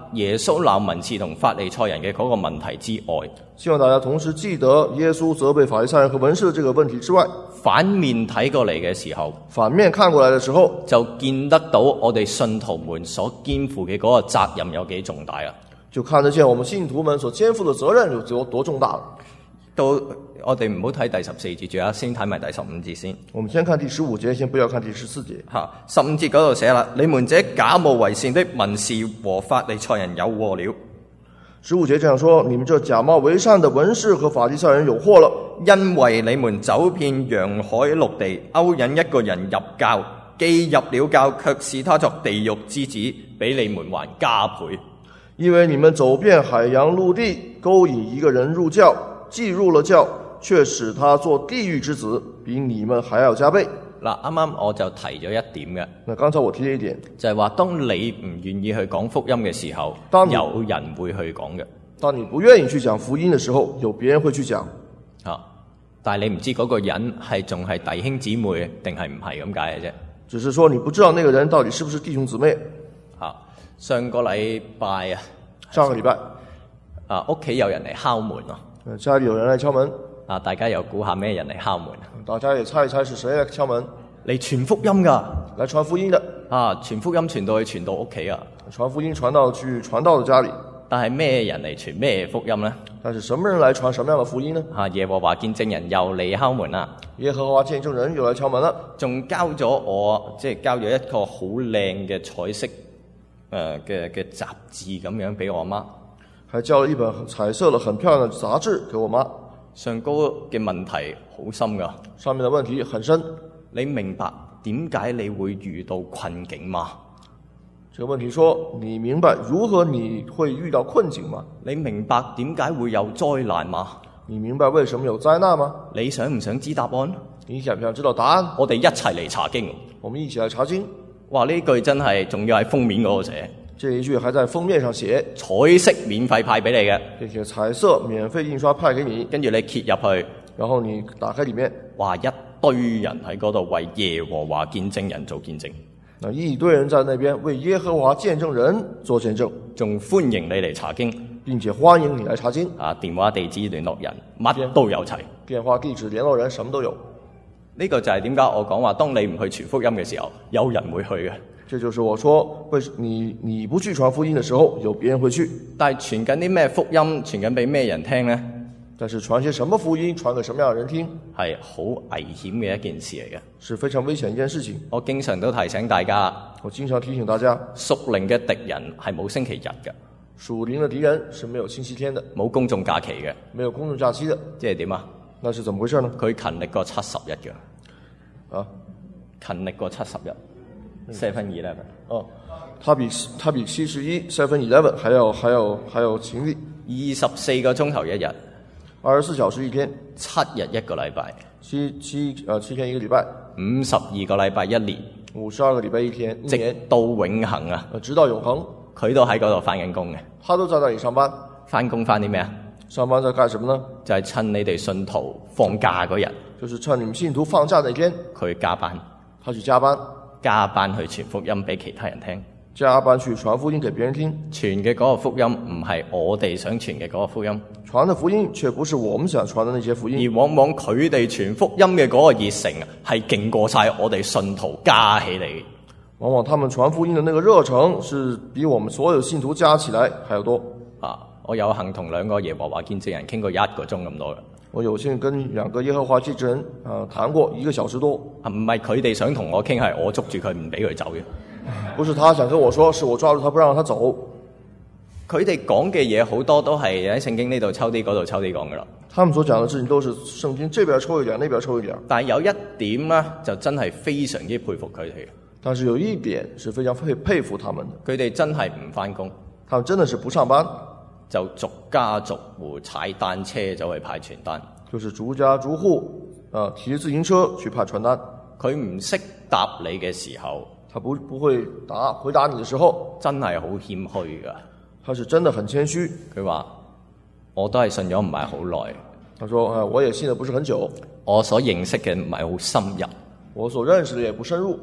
耶穌鬧文士同法利賽人嘅嗰個問題之外， 希望大家同時記得耶穌責備法利賽人和文士的這個問題之外， 反面睇過嚟嘅時候， 反面看過來的時候， 就見得到我哋信徒們所肩負嘅嗰個責任有幾重大啊！ 就看得見我們信徒們所肩負的責任有多多重大了。 到我哋唔好睇第十四節，仲有先睇埋第十五節先。 我們先看第十五節，先不要看第十四節。 吓，十五節嗰度寫啦，你們這假冒為善的文士和法利賽人有禍了。 十五節這樣說，你們這假冒為善的文士和法利賽人有禍了， 因為你們走遍洋海陸地，勾引一個人入教，既入了教，卻使他作地獄之子，比你們還加倍。 因為你們走遍海洋陸地，勾引一個人入教，既入了教，卻使他做地獄之子，比你們還要加倍。 嗱，啱啱我就提咗一點嘅， 那剛才我提了一點， 就係話當你唔願意去講福音嘅時候，有人會去講嘅。 當你不願意去講福音的時候，有別人會去講。 啊，但係你唔知嗰個人係仲係弟兄姊妹定係唔係咁解嘅啫。 只是說你不知道那個人到底是不是弟兄姊妹。 啊，上個禮拜啊， 上個禮拜啊，屋企有人嚟敲門啊， 家裏有人來敲門。 啊，大家又估下咩人嚟敲門？ 大家也猜一猜是誰來敲門？ 嚟傳福音噶， 來傳福音的。 啊，傳福音傳到去傳到屋企啊， 傳福音傳到去傳到的家裏。 但係咩人嚟傳咩福音呢？ 但是什麼人來傳什麼樣的福音呢？ 啊，耶和華見證人又嚟敲門啦。 耶和華見證人又來敲門啦， 仲交咗我即係交咗一個好靚嘅彩色誒嘅嘅雜誌咁樣俾我媽， 還交了一本彩色的很漂亮的雜誌給我媽。 上高嘅問題好深噶， 上面的問題很深。 你明白點解你會遇到困境嗎？ 這個問題說，你明白如何你會遇到困境嗎？ 你明白點解會有災難嗎？ 你明白為什麼有災難嗎？ 你想唔想知答案？ 你想唔想知道答案？ 我哋一齊嚟查經。 我們一起來查經。 哇！呢句真係仲要喺封面嗰度寫。 這一句還在封面上寫， 彩色免費派俾你嘅， 並且彩色免費印刷派給你， 跟住你揭入去， 然後你打開裏面， 哇！一堆人喺嗰度為耶和華見證人做見證， 那一堆人在那邊為耶和華見證人做見證， 仲歡迎你嚟查經， 並且歡迎你來查經。 啊，電話地址聯絡人乜都有齊， 電話地址聯絡人什麼都有。 呢個就係點解我講話，當你唔去傳福音嘅時候，有人會去嘅。 這就是我說，為你你不去傳福音的時候，有別人會去。 但係傳緊啲咩福音，傳緊俾咩人聽呢？ 但是傳些什麼福音，傳給什麼樣的人聽， 係好危險嘅一件事嚟嘅， 是非常危險一件事情。 我經常都提醒大家， 我經常提醒大家， 屬靈嘅敵人係冇星期日嘅， 屬靈的敵人是沒有星期天的， 冇公眾假期嘅， 沒有公眾假期的。 即係點啊？ 那是怎麼回事呢？ 佢勤力過七十日嘅， 啊， 勤力過七十日。Seven Eleven 哦，他比他比七十一 Seven Eleven 還要還要還要勤力， 二十四個鐘頭一日， 二十四小時一天， 七日一個禮拜， 七七呃七天一個禮拜， 五十二個禮拜一年， 五十二個禮拜一天，一直年到永恆啊！ 直到永恆， 佢都喺嗰度翻緊工嘅。 他都在那裡上班， 翻工翻啲咩啊？ 上班在幹什麼呢？ 就係趁你哋信徒放假嗰日， 就是趁你們信徒放假那天， 佢加班， 他去加班。 加班去傳福音俾其他人聽， 加班去傳福音給別人聽， 傳嘅嗰個福音唔係我哋想傳嘅嗰個福音， 傳的福音卻不是我們想傳的那些福音， 而往往佢哋傳福音嘅嗰個熱誠係勁過晒我哋信徒加起嚟。 往往他們傳福音的那個熱誠是比我們所有信徒加起來還要多。 啊，我有幸同兩個耶和華見證人傾過一個鐘咁多嘅。 我有幸跟兩個耶和華見證人啊談過一個小時多。 唔係佢哋想同我傾，係我捉住佢唔俾佢走嘅。 不是他想跟我說，是我抓住他不讓他走。 佢哋講嘅嘢好多都係喺聖經呢度抽啲，嗰度抽啲講噶啦。 他們所講的事情都是聖經這邊抽一點，那邊抽一點。 但係有一點呢，就真係非常之佩服佢哋。 但是有一點是非常佩佩服他們的， 佢哋真係唔返工， 他們真的是不上班。 就逐家逐戶踩單車走去派傳單， 就是逐家逐戶，啊，騎自行車去派傳單。 佢唔識答你嘅時候， 他不不會答回答你的時候， 真係好謙虛噶。 他是真的很謙虛。 佢話我都係信咗唔係好耐。 他說：啊，我也信得不是很久， 我所認識嘅唔係好深入， 我所認識的也不深入。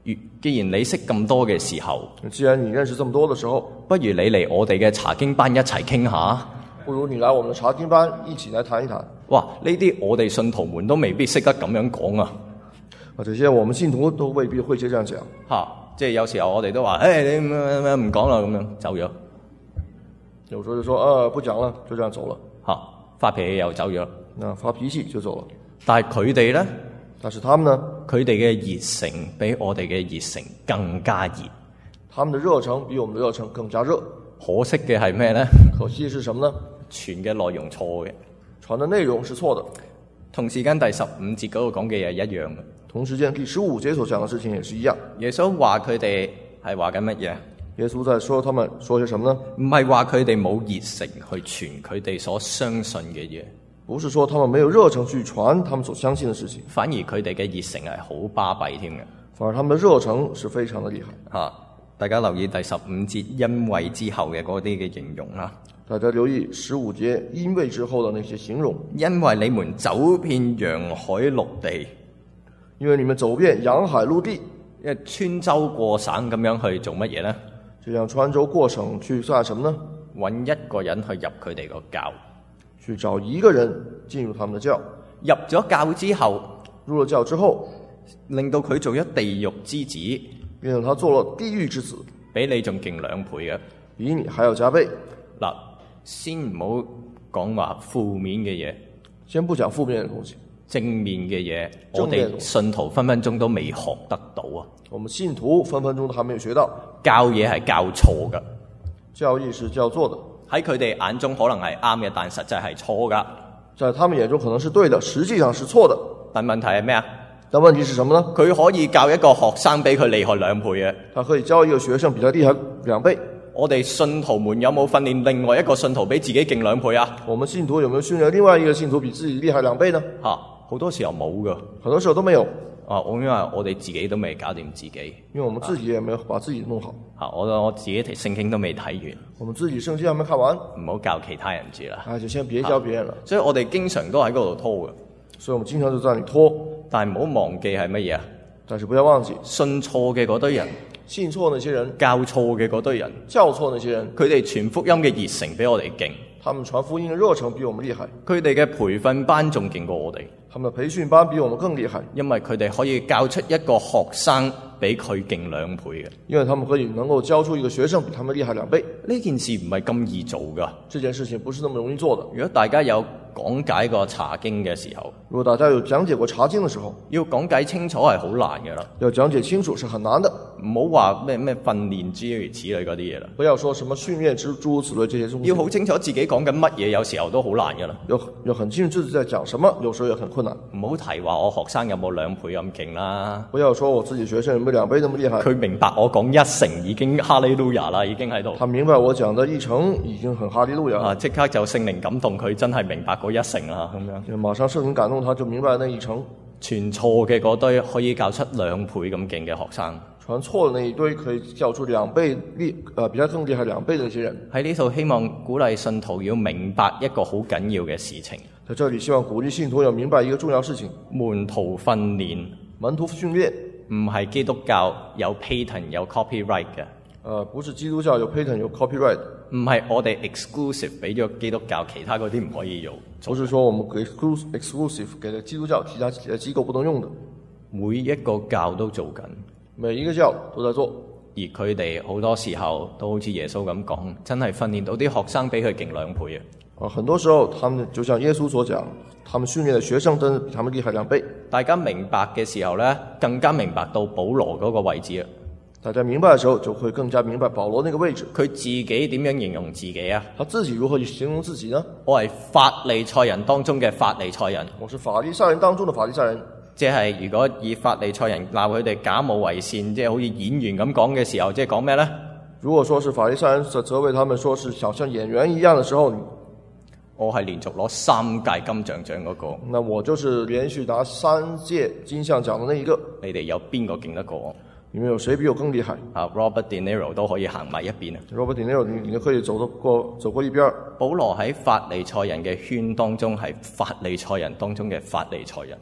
如既然你識咁多嘅時候， 既然你認識這麼多的時候， 不如你嚟我哋嘅查經班一齊傾下。 不如你來我們的查經班一起來談一談。 哇！呢啲我哋信徒們都未必識得咁樣講啊！ 啊，這些我們信徒都未必會這樣講。 嚇，即係有時候我哋都話，誒你唔講啦，咁樣走咗。 有時候就說，啊，不講了，就這樣走了。 嚇，發脾氣又走咗。 那發脾氣就走了。 但係佢哋咧， 但是他們呢？ 佢哋嘅熱誠比我哋嘅熱誠更加熱。 他們的熱誠比我們的熱誠更加熱。 可惜嘅係咩咧？ 可惜是什麼呢？ 傳嘅內容錯嘅， 傳的內容是錯的。 同時間第十五節嗰度講嘅嘢一樣嘅。 同時間第十五節所講嘅事情也是一樣。 耶穌話佢哋係話緊乜嘢？ 耶穌在說他們說些什麼呢？ 唔係話佢哋冇熱誠去傳佢哋所相信嘅嘢， 不是說他們沒有熱誠去傳他們所相信的事情， 反而佢哋嘅熱誠係好巴閉添嘅。 反而他們的熱誠是非常的厲害。 嚇，大家留意第十五節因為之後嘅嗰啲嘅形容啦。 大家留意十五節因為之後的那些形容。 因為你們走遍洋海陸地， 因為你們走遍洋海陸地， 因為穿州過省咁樣去做乜嘢呢？ 這樣穿州過省去幹什麼呢？ 揾一個人去入佢哋個教， 去找一個人進入他們的教。 入咗教之後， 入了教之後， 令到佢做咗地獄之子， 令到他做了地獄之子， 比你仲勁兩倍嘅， 比你還要加倍。 嗱，先唔好講話負面嘅嘢， 先不講負面嘅東西， 正面嘅嘢，我哋信徒分分鐘都未學得到啊！ 我們信徒分分鐘都還沒有學到， 教嘢係教錯噶， 教義是教錯的， 喺佢哋眼中可能係啱嘅，但實際係錯噶。 在他們眼中可能是對的，實際上是錯的。 但問題係咩啊？ 但問題是什麼呢？ 佢可以教一個學生比佢厲害兩倍嘅， 他可以教一個學生比他厲害兩倍。 我哋信徒們有冇訓練另外一個信徒比自己勁兩倍啊？ 我們信徒有沒有訓練另外一個信徒比自己厲害兩倍呢？ 嚇，好多時候冇噶， 很多時候都沒有。 啊，我因為我哋自己都未搞掂自己， 因為我們自己也沒有把自己弄好。 嚇，我我自己條聖經都未睇完， 我們自己聖經還沒看完， 唔好教其他人住啦。 啊，就先別教別人了。 所以我哋經常都喺嗰度拖嘅， 所以我們經常就在那裡拖。 但係唔好忘記係乜嘢啊？ 但是不要忘記， 信錯嘅嗰堆人， 信錯那些人， 教錯嘅嗰堆人， 教錯那些人， 佢哋傳福音嘅熱誠比我哋勁， 他們傳福音嘅熱誠比我們厲害， 佢哋嘅培訓班仲勁過我哋， 他們的培訓班比我們更厲害， 因為佢哋可以教出一個學生比佢勁兩倍嘅， 因為他們可以能夠教出一個學生比他們厲害兩倍。 呢件事唔係咁易做噶， 這件事情不是那麼容易做的。 如果大家有講解過查經嘅時候， 如果大家有講解過查經的時候， 要講解清楚係好難嘅啦。 要講解清楚是很難的。 唔好話咩咩訓練諸如此類嗰啲嘢啦。 不要說什麼訓練之諸如此類這些東西。 要好清楚自己講緊乜嘢，有時候都好難嘅啦。 要要很清楚自己在講什麼，有時候也很困難。 唔好提話我學生有冇兩倍咁勁啦。 不要說我自己學生有冇兩倍那麼厲害。 佢明白我講一成已經哈利路亞啦，已經喺度。 他明白我講的一成已經很哈利路亞。 啊！即刻就聖靈感動佢，真係明白嗰一成啦，咁樣。 就馬上聖靈感動他，就明白那一成。 傳錯嘅嗰堆可以教出兩倍咁勁嘅學生。 傳錯的那一堆可以教出兩倍厲，呃，比他更厲害兩倍的那些人。 喺呢度希望鼓勵信徒要明白一個好緊要嘅事情。 在這裡希望鼓勵信徒要明白一個重要事情： 門徒訓練， 門徒訓練唔係基督教有 patent 有 copyright 嘅。 呃，不是基督教有 patent 有 copyright。 唔係我哋 exclusive 俾咗基督教，其他嗰啲唔可以用。 不是說我們 exclusive exclusive 給了基督教，其他其他機構不能用的。 每一個教都做緊， 每一個教都在做。 而佢哋好多時候都好似耶穌咁講，真係訓練到啲學生比佢勁兩倍啊！ 啊，很多時候他們就像耶穌所講，他們訓練的學生真係比他們厲害兩倍。 大家明白嘅時候呢，更加明白到保羅嗰個位置啊！ 大家明白的時候，就會更加明白保羅那個位置。 佢自己點樣形容自己啊？ 他自己如何去形容自己呢？ 我係法利賽人當中嘅法利賽人。 我是法利賽人當中的法利賽人。 即係如果以法利賽人鬧佢哋假冒為善，即係好似演員咁講嘅時候，即係講咩呢？如果說是法利賽人責責備他們，說是好像演員一樣的時候，我係連續攞三屆金像獎嗰個。那我就是連續拿三屆金像獎的那一個。你哋有邊個勁得過我？你們有誰比我更厲害？啊 ，Robert De Niro 都可以行埋一邊啊 ！Robert De Niro 你你可以走得過走過一邊。保羅喺法利賽人嘅圈當中係法利賽人當中嘅法利賽人。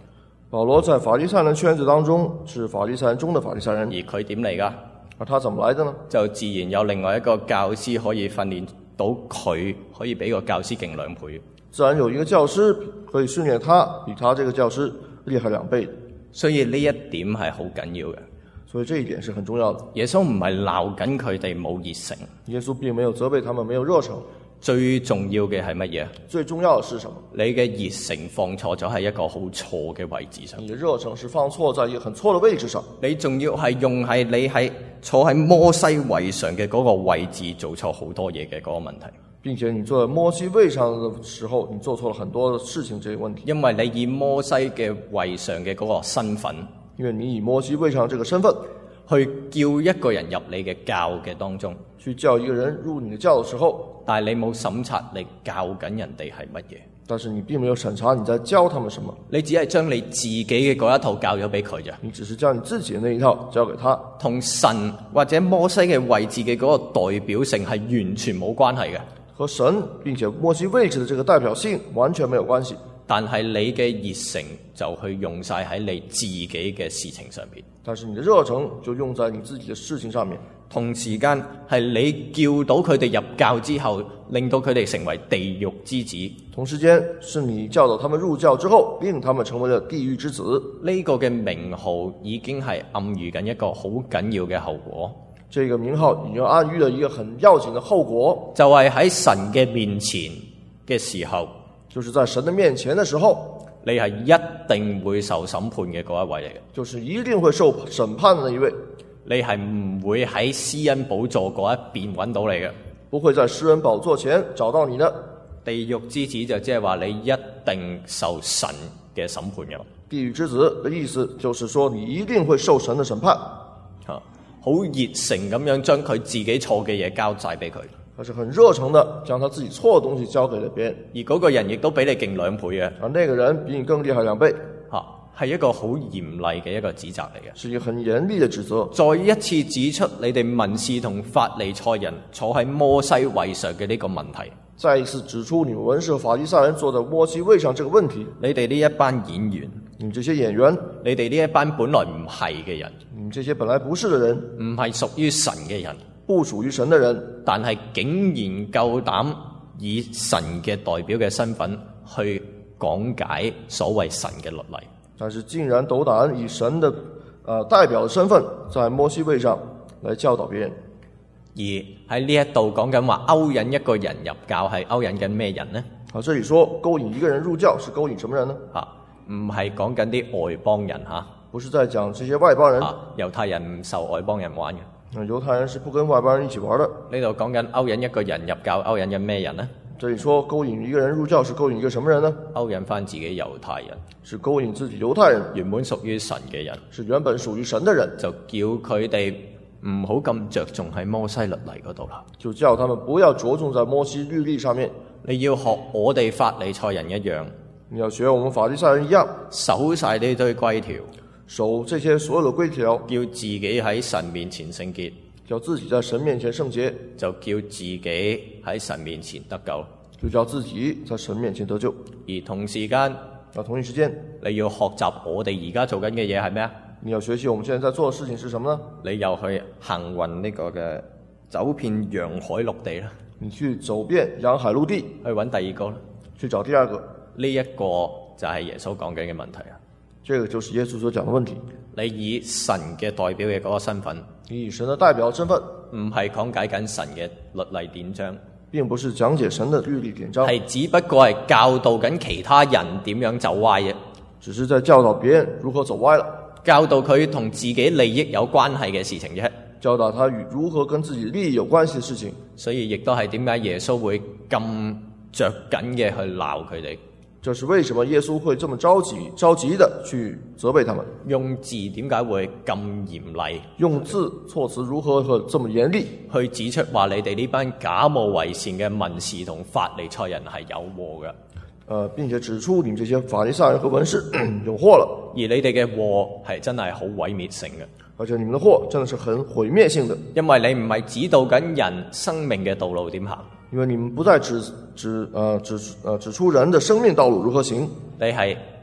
保羅在法利賽人圈子當中是法利賽人中的法利賽人， 而佢點嚟㗎？ 而他怎麼來的呢？ 就自然有另外一個教師可以訓練到佢，可以比個教師勁兩倍。 自然有一個教師可以訓練他，比他這個教師厲害兩倍。 所以呢一點係好緊要嘅。 所以這一點是很重要的。 耶穌唔係鬧緊佢哋冇熱誠， 耶穌並沒有責備他們沒有熱誠。 最重要嘅係乜嘢？ 最重要的是什麼？ 你嘅熱誠放錯咗喺一個好錯嘅位置上。 你的熱誠是放錯在一個很錯的位置上。 你仲要係用係你喺坐喺摩西位上嘅嗰個位置做錯好多嘢嘅嗰個問題。 並且你坐在摩西位上的時候，你做錯了很多的事情，這個問題。 因為你以摩西嘅位上嘅嗰個身份， 因為你以摩西位上這個身份， 去叫一個人入你嘅教嘅當中， 去叫一個人入你的教的時候， 但係你冇審查你教緊人哋係乜嘢。 但是你並沒有審查你在教他們什麼， 你只係將你自己嘅嗰一套教咗俾佢啫。 你只是將你自己的那一套交給他， 同神或者摩西嘅位置嘅嗰個代表性係完全冇關係嘅。 和神並且摩西位置的這個代表性完全沒有關係。 但係你嘅熱誠就去用晒喺你自己嘅事情上邊。 但是你的熱誠就用在你自己的事情上面。 同時間係你叫到佢哋入教之後，令到佢哋成為地獄之子。 同時間是你教導他們入教之後，令他們成為了地獄之子。 呢個嘅名號已經係暗喻緊一個好緊要嘅後果。 這個名號已經暗喻了一個很要緊的後果， 就係喺神嘅面前嘅時候， 就是在神的面前的時候， 你係一定會受審判嘅嗰一位嚟嘅， 就是一定會受審判的那一位。 你係唔會喺施恩寶座嗰一邊揾到你嘅， 不會在施恩寶座前找到你的。 地獄之子就即係話你一定受神嘅審判嘅。 地獄之子的意思就是說你一定會受神的審判。 吓，好熱誠咁樣將佢自己錯嘅嘢交晒俾佢， 他是很熱誠的將他自己錯的東西交給了別人， 而嗰個人亦都比你勁兩倍嘅， 而那個人比你更厲害兩倍。 吓，係一個好嚴厲嘅一個指責嚟嘅， 是一個很嚴厲的指責。 再一次指出你哋文士同法利賽人坐喺摩西位上嘅呢個問題。 再一次指出你們文士和法利賽人坐在摩西位上這個問題。 你哋呢一班演員， 你們這些演員， 你哋呢一班本來唔係嘅人， 你們這些本來不是的人， 唔係屬於神嘅人， 不屬於神的人， 但係竟然夠膽以神嘅代表嘅身份去講解所謂神嘅律例。 但是竟然斗膽以神的呃代表的身份在摩西位上來教導別人。 而喺呢一度講緊話勾引一個人入教係勾引緊咩人呢？ 啊，這裡說勾引一個人入教是勾引什麼人呢？ 啊，唔係講緊啲外邦人吓， 不是在講這些外邦人。 啊，猶太人唔受外邦人玩嘅。 啊，猶太人是不跟外邦人一起玩的。 呢度講緊勾引一個人入教，勾引緊咩人呢？ 這裡說勾引一個人入教是勾引一個什麼人呢？ 勾引翻自己猶太人， 是勾引自己猶太人， 原本屬於神嘅人， 是原本屬於神的人， 就叫佢哋唔好咁着重喺摩西律例嗰度啦， 就叫他們不要着重在摩西律例上面。 你要學我哋法利賽人一樣， 你要學我們法利賽人一樣， 守晒呢堆規條， 守這些所有的規條， 叫自己喺神面前聖潔， 叫自己在神面前聖潔， 就叫自己喺神面前得救， 就叫自己在神面前得救。 而同時間， 那同一時間， 你要學習我哋而家做緊嘅嘢係咩啊？ 你要學習我們現在在做的事情是什麼呢？ 你又去行運呢個嘅走遍洋海陸地啦， 你去走遍洋海陸地， 去揾第二個啦， 去找第二個。 呢一個就係耶穌講緊嘅問題啊！ 這個就是耶穌所講的問題。 你以神嘅代表嘅嗰個身份， 你以神的代表身份， 唔係講解緊神嘅律例典章， 並不是講解神的律例典章， 係只不過係教導緊其他人點樣走歪嘅， 只是在教導別人如何走歪了， 教導佢同自己利益有關係嘅事情啫。 教導他與如何跟自己利益有關係的事情。 所以亦都係點解耶穌會咁着緊嘅去鬧佢哋。 這是為什麼耶穌會這麼着急着急的去責備他們？ 用字點解會咁嚴厲？ 用字措辭如何會這麼嚴厲？ 去指出話你哋呢班假冒為善嘅文士同法利賽人係有禍嘅。 呃，並且指出你們這些法利賽人和文士有禍了。 而你哋嘅禍係真係好毀滅性嘅。 而且你們的禍真的是很毀滅性的。 因為你唔係指導緊人生命嘅道路點行。 因為你們不再指指呃指呃指出人的生命道路如何行， 你係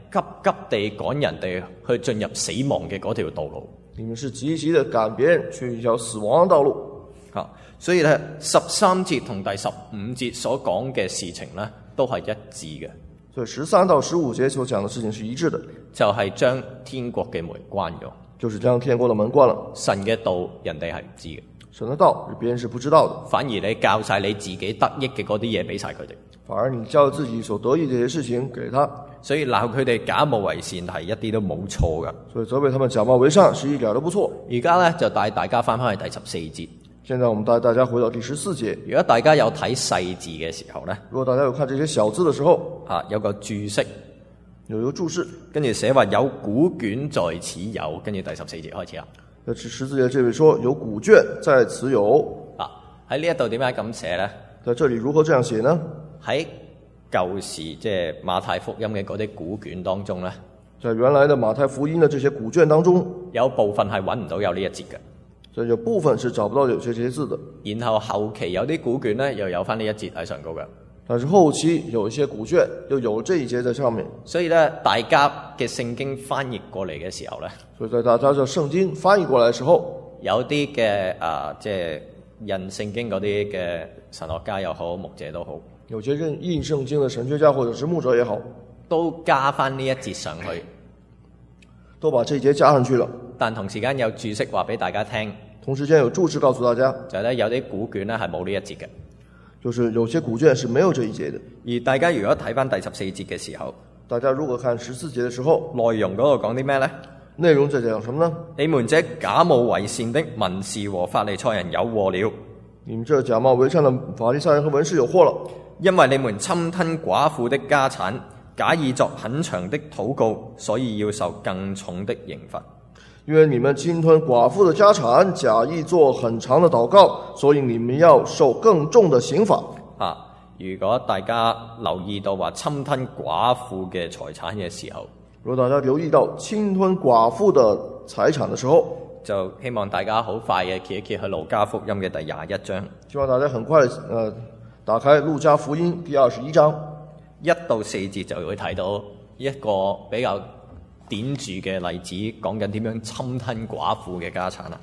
急急地趕人哋去進入死亡嘅嗰條道路。 你們是急急的趕別人去一條死亡的道路。 啊，所以咧十三節同第十五節所講嘅事情咧，都係一致嘅。 所以十三到十五節所講的事情是一致的， 就係將天國嘅門關咗， 就是將天國的門關了。 神嘅道人哋係唔知嘅， 神的道別人是不知道的， 反而你教晒你自己得益嘅嗰啲嘢俾晒佢哋， 反而你教自己所得益這些事情給他， 所以鬧佢哋假冒為善係一啲都冇錯噶。 所以責備他們假冒為善是一點都不錯。 而家咧就帶大家翻返去第十四節。 現在我們帶大家回到第十四節。 如果大家有睇細字嘅時候咧， 如果大家有看這些小字的時候， 啊有個注釋， 有一個注釋， 跟住寫話有古卷在此有，跟住第十四節開始啦。 在十四節這裡說有古卷在此有。 啊喺呢一度點解咁寫咧？ 在這裡如何這樣寫呢？ 喺舊時即係馬太福音嘅嗰啲古卷當中咧， 在原來的馬太福音的這些古卷當中， 有部分係揾唔到有呢一節嘅。 所以有部分是找不到有些這些字的， 然後後期有啲古卷咧又有翻呢一節喺上高嘅， 但是後期有一些古卷又有這一節在上面， 所以咧大家嘅聖經翻譯過嚟嘅時候咧， 所以在大家嘅聖經翻譯過來嘅時候， 有啲嘅啊即係印聖經嗰啲嘅神學家又好，牧者都好， 有些印印聖經嘅神學家或者是牧者也好， 都加翻呢一節上去， 都把這一節加上去了， 但同時間有注釋話俾大家聽。 同時間有注釋告訴大家， 就係咧有啲古卷咧係冇呢一節嘅， 就是有些古卷是沒有這一節的。 而大家如果睇翻第十四節嘅時候， 大家如果看十四節的時候， 內容嗰度講啲咩呢？ 內容在講什麼呢？ 你們這假冒為善的文士和法利賽人有禍了！ 你們這假冒為善的法利賽人和文士有禍了， 因為你們侵吞寡婦的家產，假意作很長的禱告，所以要受更重的刑罰。 因為你們侵吞寡婦的家產，假意做很長的禱告，所以你們要受更重的刑罰。 啊！如果大家留意到話侵吞寡婦嘅財產嘅時候， 如果大家留意到侵吞寡婦的財產的時候， 就希望大家好快嘅揭一揭去路加福音嘅第廿一章。 希望大家很快呃打開路加福音第二十一章， 一到四節就會睇到一個比較典著嘅例子，講緊點樣侵吞寡婦嘅家產啦。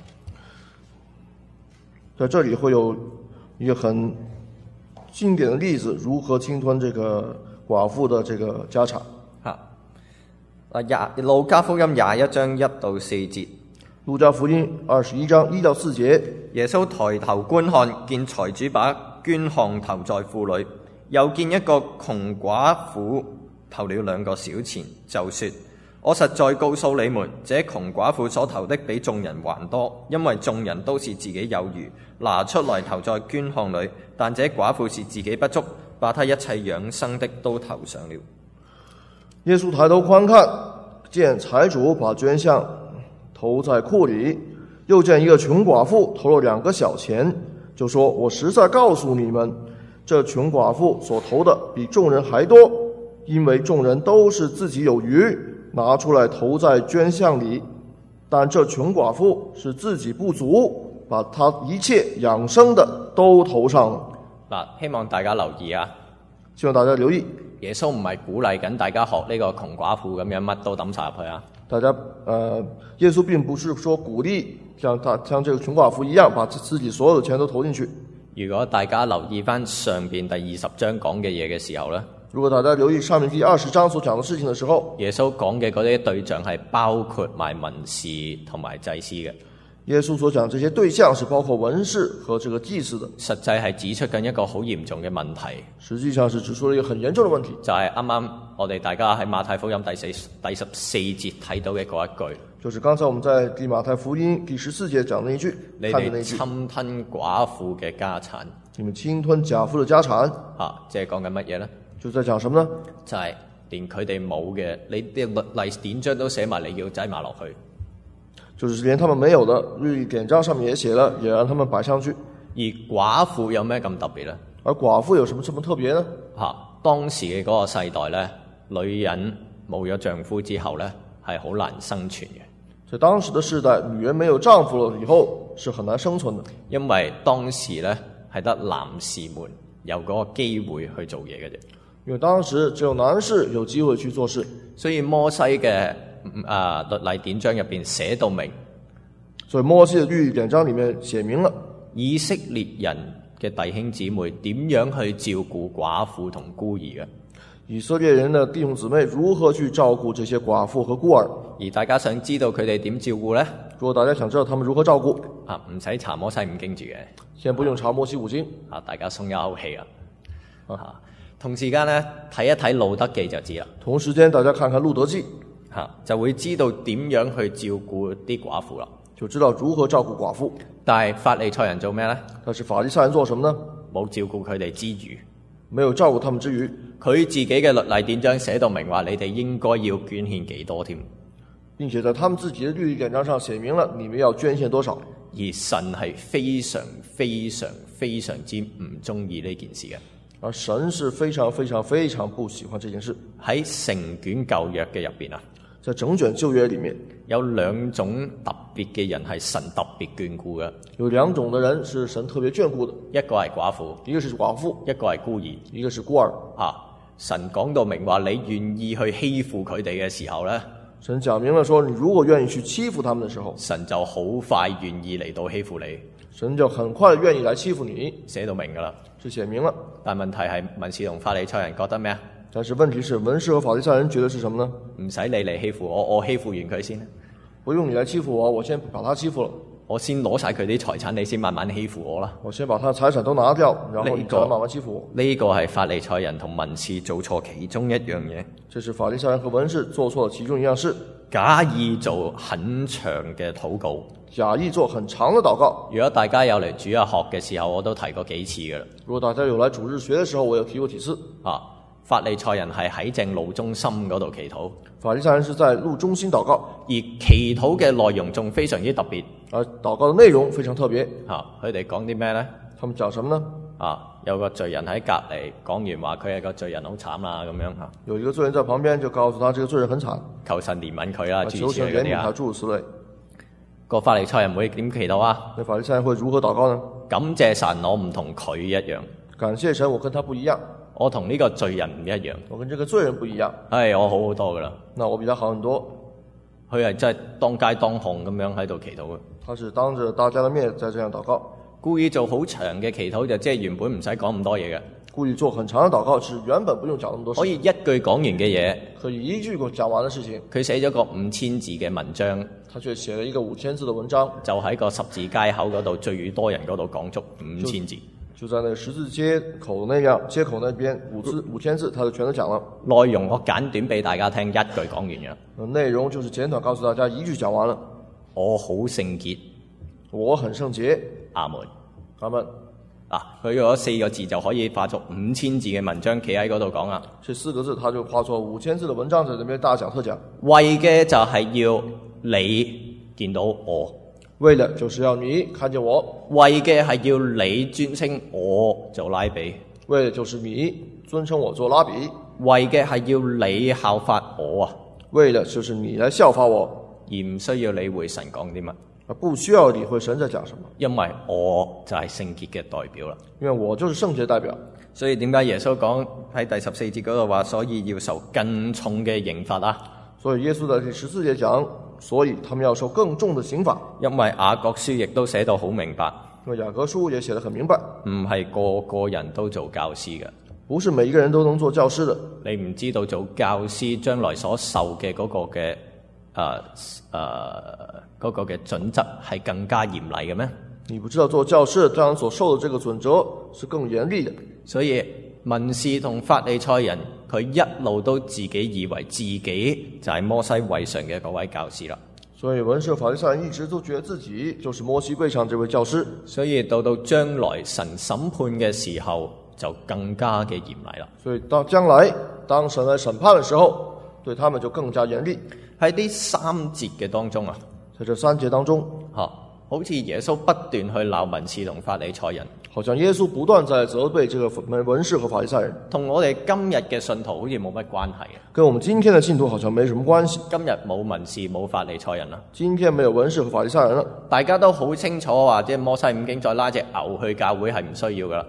在這裡會有一個很經典的例子，如何侵吞這個寡婦的這個家產。 嚇！啊廿路加福音廿一章一到四節， 路加福音二十一章一到四節， 耶穌抬頭觀看，見財主把捐項投在庫裏，又見一個窮寡婦投了兩個小錢，就說：我實在告訴你們，這窮寡婦所投的比眾人還多，因為眾人都是自己有餘，拿出來投在捐項裏，但這寡婦是自己不足，把她一切養生的都投上了。 耶穌抬頭觀看，見財主把捐項投在庫裏，又見一個窮寡婦投了兩個小錢，就說：我實在告訴你們，這窮寡婦所投的比眾人還多，因為眾人都是自己有餘，拿出來投在捐項裏，但這窮寡婦是自己不足，把她一切養生的都投上了。 嗱，希望大家留意啊！ 希望大家留意， 耶穌唔係鼓勵緊大家學呢個窮寡婦咁樣乜都抌晒入去啊！ 大家，呃，耶穌並不是說鼓勵像他像這個窮寡婦一樣，把自己所有的錢都投進去。 如果大家留意翻上邊第二十章講嘅嘢嘅時候呢， 如果大家留意上面第二十章所講的事情的時候， 耶穌講嘅嗰啲對象係包括埋文士同埋祭司嘅。 耶穌所講這些對象是包括文士和這個祭司的， 實際係指出緊一個好嚴重嘅問題。 實際上是指出了一個很嚴重的問題， 就係啱啱我哋大家喺馬太福音第四第十四節睇到嘅嗰一句， 就是剛才我們在第馬太福音第十四節講的那一句， 你哋侵吞寡婦嘅家產， 你們侵吞寡婦的家產， 啊，即係講緊乜嘢呢？ 就在講什麼呢？ 就係連佢哋冇嘅，你啲律例典章都寫埋，你要擠埋落去。 就是連他們沒有的律例典章上面也寫了，也讓他們擺上去。 而寡婦有咩咁特別呢？ 而寡婦有什麼這麼特別呢？ 嚇，當時嘅嗰個世代呢，女人冇咗丈夫之後呢，係好難生存嘅。 在當時的世代，女人沒有丈夫了以後是很難生存的， 因為當時呢係得男士們有嗰個機會去做嘢嘅啫。 因為當時只有男士有機會去做事， 所以摩西嘅啊律例典章入邊寫到明， 所以摩西嘅律例典章裡面寫明了以色列人嘅弟兄姊妹點樣去照顧寡婦同孤兒嘅。 以色列人的弟兄姊妹如何去照顧這些寡婦和孤兒。 而大家想知道佢哋點照顧呢？ 如果大家想知道他們如何照顧， 啊，唔使查摩西五經住嘅， 先不用查摩西五經， 啊，大家鬆一口氣啊！啊，同時間咧睇一睇路德記就知啦。 同時間大家看看路德記， 嚇、啊、就會知道點樣去照顧啲寡婦啦， 就知道如何照顧寡婦。 但係法利賽人做咩呢？ 但是法利賽人做什麼呢？ 冇照顧佢哋之餘， 沒有照顧他們之餘， 佢自己嘅律例典章寫到明話，你哋應該要捐獻幾多添。 並且在他們自己的律例典章上寫明了你們要捐獻多少。 而神係非常非常非常之唔中意呢件事嘅。 而神是非常非常非常不喜歡這件事。 喺成卷舊約嘅入邊啊， 在整卷舊約裡面有兩種特別嘅人係神特別眷顧嘅。 有兩種的人是神特別眷顧的， 一個係寡婦， 一個是寡婦， 一個係孤兒， 一個是孤兒。 啊，神講到明話，你願意去欺負佢哋嘅時候呢， 神講明了說，你如果願意去欺負他們的時候， 神就好快願意嚟到欺負你。 神就很快願意來欺負你， 寫到明噶啦， 是寫明了。 但問題係文士同法利賽人覺得咩啊？ 但是問題是文士和法利賽人覺得是什麼呢？ 唔使你嚟欺負我，我欺負完佢先。 不用你來欺負我，我先把他欺負了。 我先攞晒佢啲財產，你先慢慢欺負我啦。 我先把他的財產都拿掉，然後你再慢慢欺負我。 呢個係法利賽人同文士做錯其中一樣嘢。 這是法利賽人和文士做錯了其中一樣事。 假意做很長嘅禱告， 假意做很長的禱告。 如果大家有嚟主日學嘅時候，我都提過幾次噶啦。 如果大家有來主日學嘅時候，我有提過幾次。 啊，法利賽人係喺正路中心嗰度祈禱， 法利賽人是在路中心禱告， 而祈禱嘅內容仲非常之特別。 而禱告的內容非常特別。 啊，佢哋講啲咩呢？ 他們講什麼呢？ 啊，有個罪人喺隔離講完話，佢係個罪人好慘啦咁樣嚇。 有一個罪人在旁邊就告訴他，這個罪人很慘， 求神憐憫佢啦，諸如求此類嗰啲啊神憐憫他，諸如此類。 個法利賽人會點祈禱啊？ 那法利賽人會如何禱告呢？ 感謝神，我唔同佢一樣。 感謝神，我跟他不一樣。 我同呢個罪人唔一樣。 我跟這個罪人不一樣。 唉，我好好多噶啦。 那我比他好很多。 佢係真係當街當巷咁樣喺度祈禱嘅。 他是當着大家的面在這樣禱告。 故意做好長嘅祈禱，就即係原本唔使講咁多嘢嘅。 故意做很長的禱告，是原本不用講那麼多事。 可以一句講完嘅嘢， 可以一句講完的事情。 佢寫咗個五千字嘅文章， 他卻寫了一個五千字的文章， 就喺個十字街口嗰度最多人嗰度講足五千字。 就在那個十字街口那樣街口那邊五字五千字，他就全都講了。 內容我簡短俾大家聽，一句講完嘅。 內容就是簡短告訴大家，一句講完了。 我好聖潔， 我很聖潔。 阿門， 阿門。 嗱，佢用咗四個字就可以化作五千字嘅文章，企喺嗰度講啊。 這四個字，他就化作五千字的文章，在那邊大講特講。 為嘅就係要你見到我。 為了就是要你看見我， 為嘅係要你尊稱我做拉比， 為了就是你尊稱我做拉比， 為嘅係要你效法我啊， 為了就是你來效法我， 而唔需要理會神講啲乜， 而不需要理會神在講什麼， 因為我就係聖潔嘅代表啦， 因為我就是聖潔的代表。 所以點解耶穌講喺第十四節嗰度話，所以要受更重嘅刑罰啊？ 所以耶穌在第十四節講，所以他們要受更重的刑罰。因為雅各書亦都寫到好明白， 因為雅各書也寫得很明白， 唔係個個人都做教師嘅， 不是每一個人都能做教師的。 你唔知道做教師將來所受嘅嗰個嘅誒誒嗰個嘅準則係更加嚴厲嘅咩？ 你不知道做教師將來所受的這個準則是更嚴厲的。所以文士同法利賽人，佢一路都自己以為自己就係摩西位上嘅嗰位教師啦。 所以文士法利賽人一直都覺得自己就是摩西位上這位教師。 所以到到將來神審判嘅時候，就更加嘅嚴厲啦。 所以到將來當神來審判嘅時候，對他們就更加嚴厲。喺呢三節嘅當中啊， 在這三節當中， 吓，好似耶穌不斷去鬧文士同法利賽人。 好像耶穌不斷在責備這個文士和法利賽人， 同我哋今日嘅信徒好似冇乜關係嘅。 跟我們今天的信徒好像沒什麼關係。 今日冇文士冇法利賽人啦。 今天沒有文士和法利賽人了。 大家都好清楚話，即係摩西五經再拉隻牛去教會係唔需要噶啦。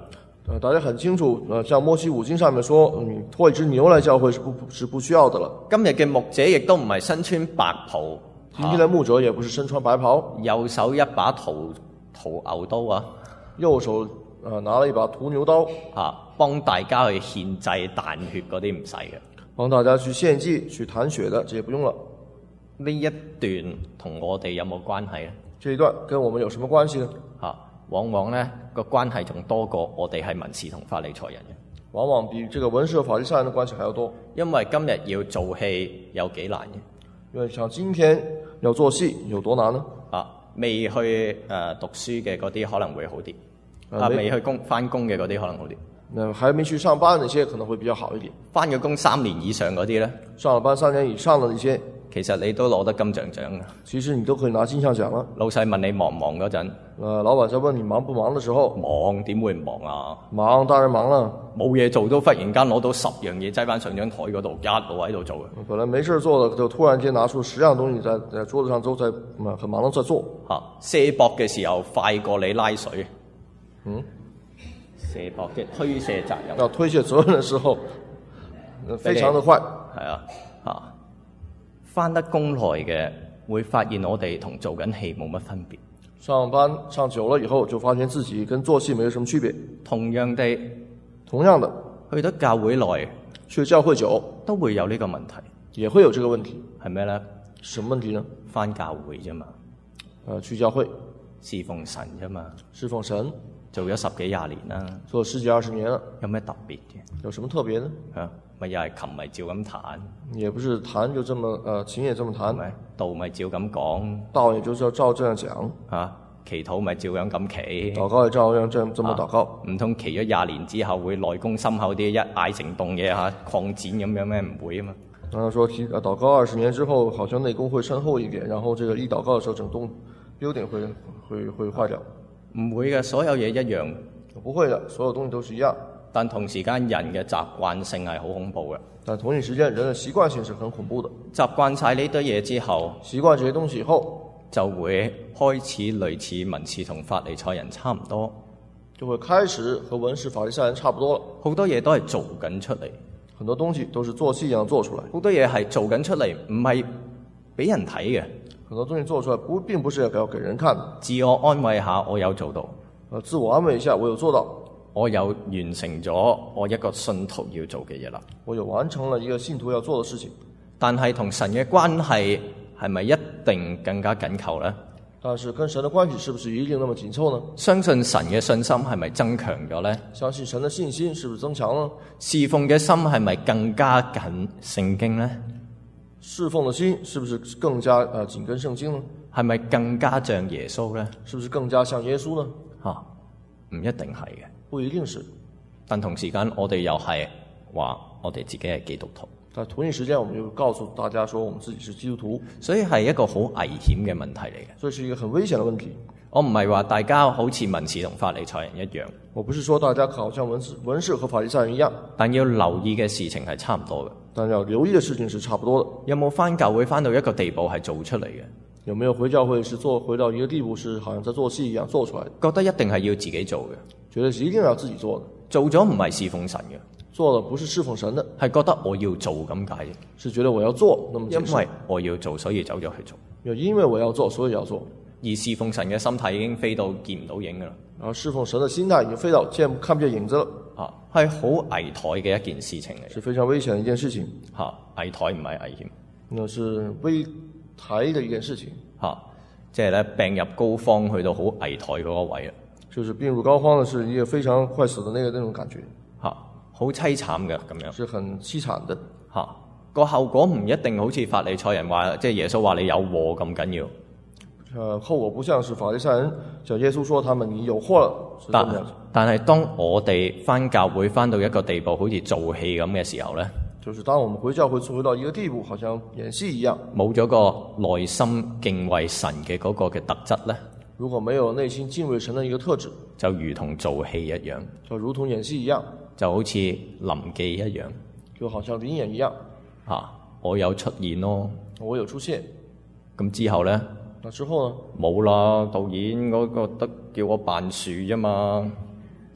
呃，大家很清楚，呃，像摩西五經上面說，你拖一隻牛來教會是不是不需要的了。 今日嘅牧者亦都唔係身穿白袍， 今天的牧者也不是身穿白袍， 右手一把屠屠牛刀啊， 右手呃拿了一把屠牛刀， 啊，幫大家去獻祭彈血嗰啲唔使嘅。 幫大家去獻祭去彈血的，這也不用了。 呢一段同我哋有冇關係咧？ 這一段跟我們有什麼關係呢？ 啊，往往咧個關係仲多過我哋係文士同法利賽人嘅。 往往比這個文士和法利賽人的關係還要多。 因為今日要做戲有幾難嘅。 因為像今天要做戲有多難呢？ 啊，未去誒、呃、讀書嘅嗰啲可能會好啲。 啊， 啊， 未未去工翻工嘅嗰啲可能好啲。 那還沒去上班那些可能會比較好一點。 翻咗工三年以上嗰啲咧， 上了班三年以上的一些， 其實你都攞得金像獎嘅。 其實你都可以拿金像獎了。 老細問你忙唔忙嗰陣， 呃，老闆在問你忙不忙的時候， 忙點會唔忙啊？ 忙當然忙了。 冇嘢做都忽然間攞到十樣嘢擠翻上張台嗰度，一路喺度做嘅。 本來沒事做的，就突然間拿出十樣東西在在桌子上都在嗯很忙的在做。 嚇，卸膊嘅時候快過你拉水。 嗯。 卸膊即係推卸責任。 要推卸責任的時候，呃、非常的快。 係啊，嚇，翻得工耐嘅會發現我哋同做緊戲冇乜分別。 上班上久了以後，就發現自己跟做戲沒有什麼區別。 同樣地， 同樣的， 去得教會耐， 去教會久都會有呢個問題。 也會有這個問題。 係咩咧？ 什麼問題呢？ 翻教會啫嘛。 呃，去教會侍奉神啫嘛。 侍奉神。 做咗十幾廿年啦， 做十幾二十年了， 有咩特別嘅？ 有什麼特別呢？ 啊，咪又係琴咪照咁彈， 也不是彈就這麼，呃，琴也這麼彈， 咪道咪照咁講， 道也就是要照這樣講， 啊，祈禱咪照樣咁祈， 禱告也照樣這這麼禱告， 唔通祈咗廿年之後會內功深厚啲，一嗌成棟嘢嚇擴展咁樣咩？唔會啊嘛。 然後說提禱告二十年之後，好像內功會深厚一點，然後這個一禱告嘅時候，整棟優點會會會壞掉。 唔會嘅，所有嘢一樣。 不會的，所有東西都是一樣。 但同時間人嘅習慣性係好恐怖嘅。 但同一時間人嘅習慣性是很恐怖的。 習慣晒呢堆嘢之後， 習慣這些東西以後， 就會開始類似文士同法利賽人差唔多， 就會開始和文士法利賽人差不多了。 好多嘢都係做緊出嚟， 很多東西都是做戲一樣做出來。 好多嘢係做緊出嚟，唔係俾人睇嘅。 很多東西做出來不並不是要給人看， 自我安慰下，我有做到。 呃，自我安慰一下，我有做到。 我有完成咗我一個信徒要做嘅嘢啦。 我有完成了一個信徒要做的事情。 但係同神嘅關係係咪一定更加緊扣呢？ 但是跟神的關係是不是一定那麼緊湊呢？ 相信神嘅信心係咪增強咗呢？ 相信神的信心是不是增強呢？ 侍奉嘅心係咪更加緊聖經呢？ 侍奉的心是不是更加呃緊跟聖經呢？ 係咪更加像耶穌呢？ 是不是更加像耶穌呢？ 吓、啊，唔一定係嘅， 不一定是。 但同時間我哋又係話我哋自己係基督徒。 但同一時間我們就告訴大家說我們自己是基督徒， 所以係一個好危險嘅問題嚟嘅。 所以是一個很危險的問題。 我唔係話大家好似文士同法利賽人一樣， 我不是說大家好像文士文士和法利賽人一樣， 但要留意嘅事情係差唔多嘅。 但要留意的事情是差不多的。 有冇返教會返到一個地步係做出嚟嘅？ 有沒有回教會是做回到一個地步是好像在做戲一樣做出來的？ 覺得一定係要自己做嘅， 覺得是一定要自己做的。 做咗唔係侍奉神嘅， 做的不是侍奉神的， 係覺得我要做咁解嘅， 是覺得我要做。那麼因為我要做，所以走咗去做。 又因為我要做，所以要做。 而侍奉神嘅心態已經飛到見唔到影噶啦。 然後侍奉神的心態已經飛到見看不見影子了。 啊，係好危殆嘅一件事情嚟， 是非常危險的一件事情。 吓、啊，危殆唔係危險， 那是危殆的一件事情。 吓、啊，即係咧病入膏肓，去到好危殆嗰個位啊。 就是病入膏肓的是一個非常快死的那個那種感覺。 吓、啊，好凄慘嘅咁樣。 是很淒慘的。 吓、啊，個後果唔一定好似法利賽人話，即係耶穌話你有禍咁緊要。 呃，後果不像是法利賽人，像耶穌說他們你有禍了。 但但係當我哋返教會返到一個地步，好似做戲咁嘅時候呢， 就是當我們回教會回到一個地步，好像演戲一樣， 冇咗個內心敬畏神嘅嗰個嘅特質呢， 如果沒有內心敬畏神的一個特質， 就如同做戲一樣， 就如同演戲一樣， 就好似臨記一樣， 就好像臨演一樣。 啊，我有出現咯， 我有出現， 咁之後呢？ 那之後呢？ 冇啦，導演嗰個得叫我扮樹啫嘛。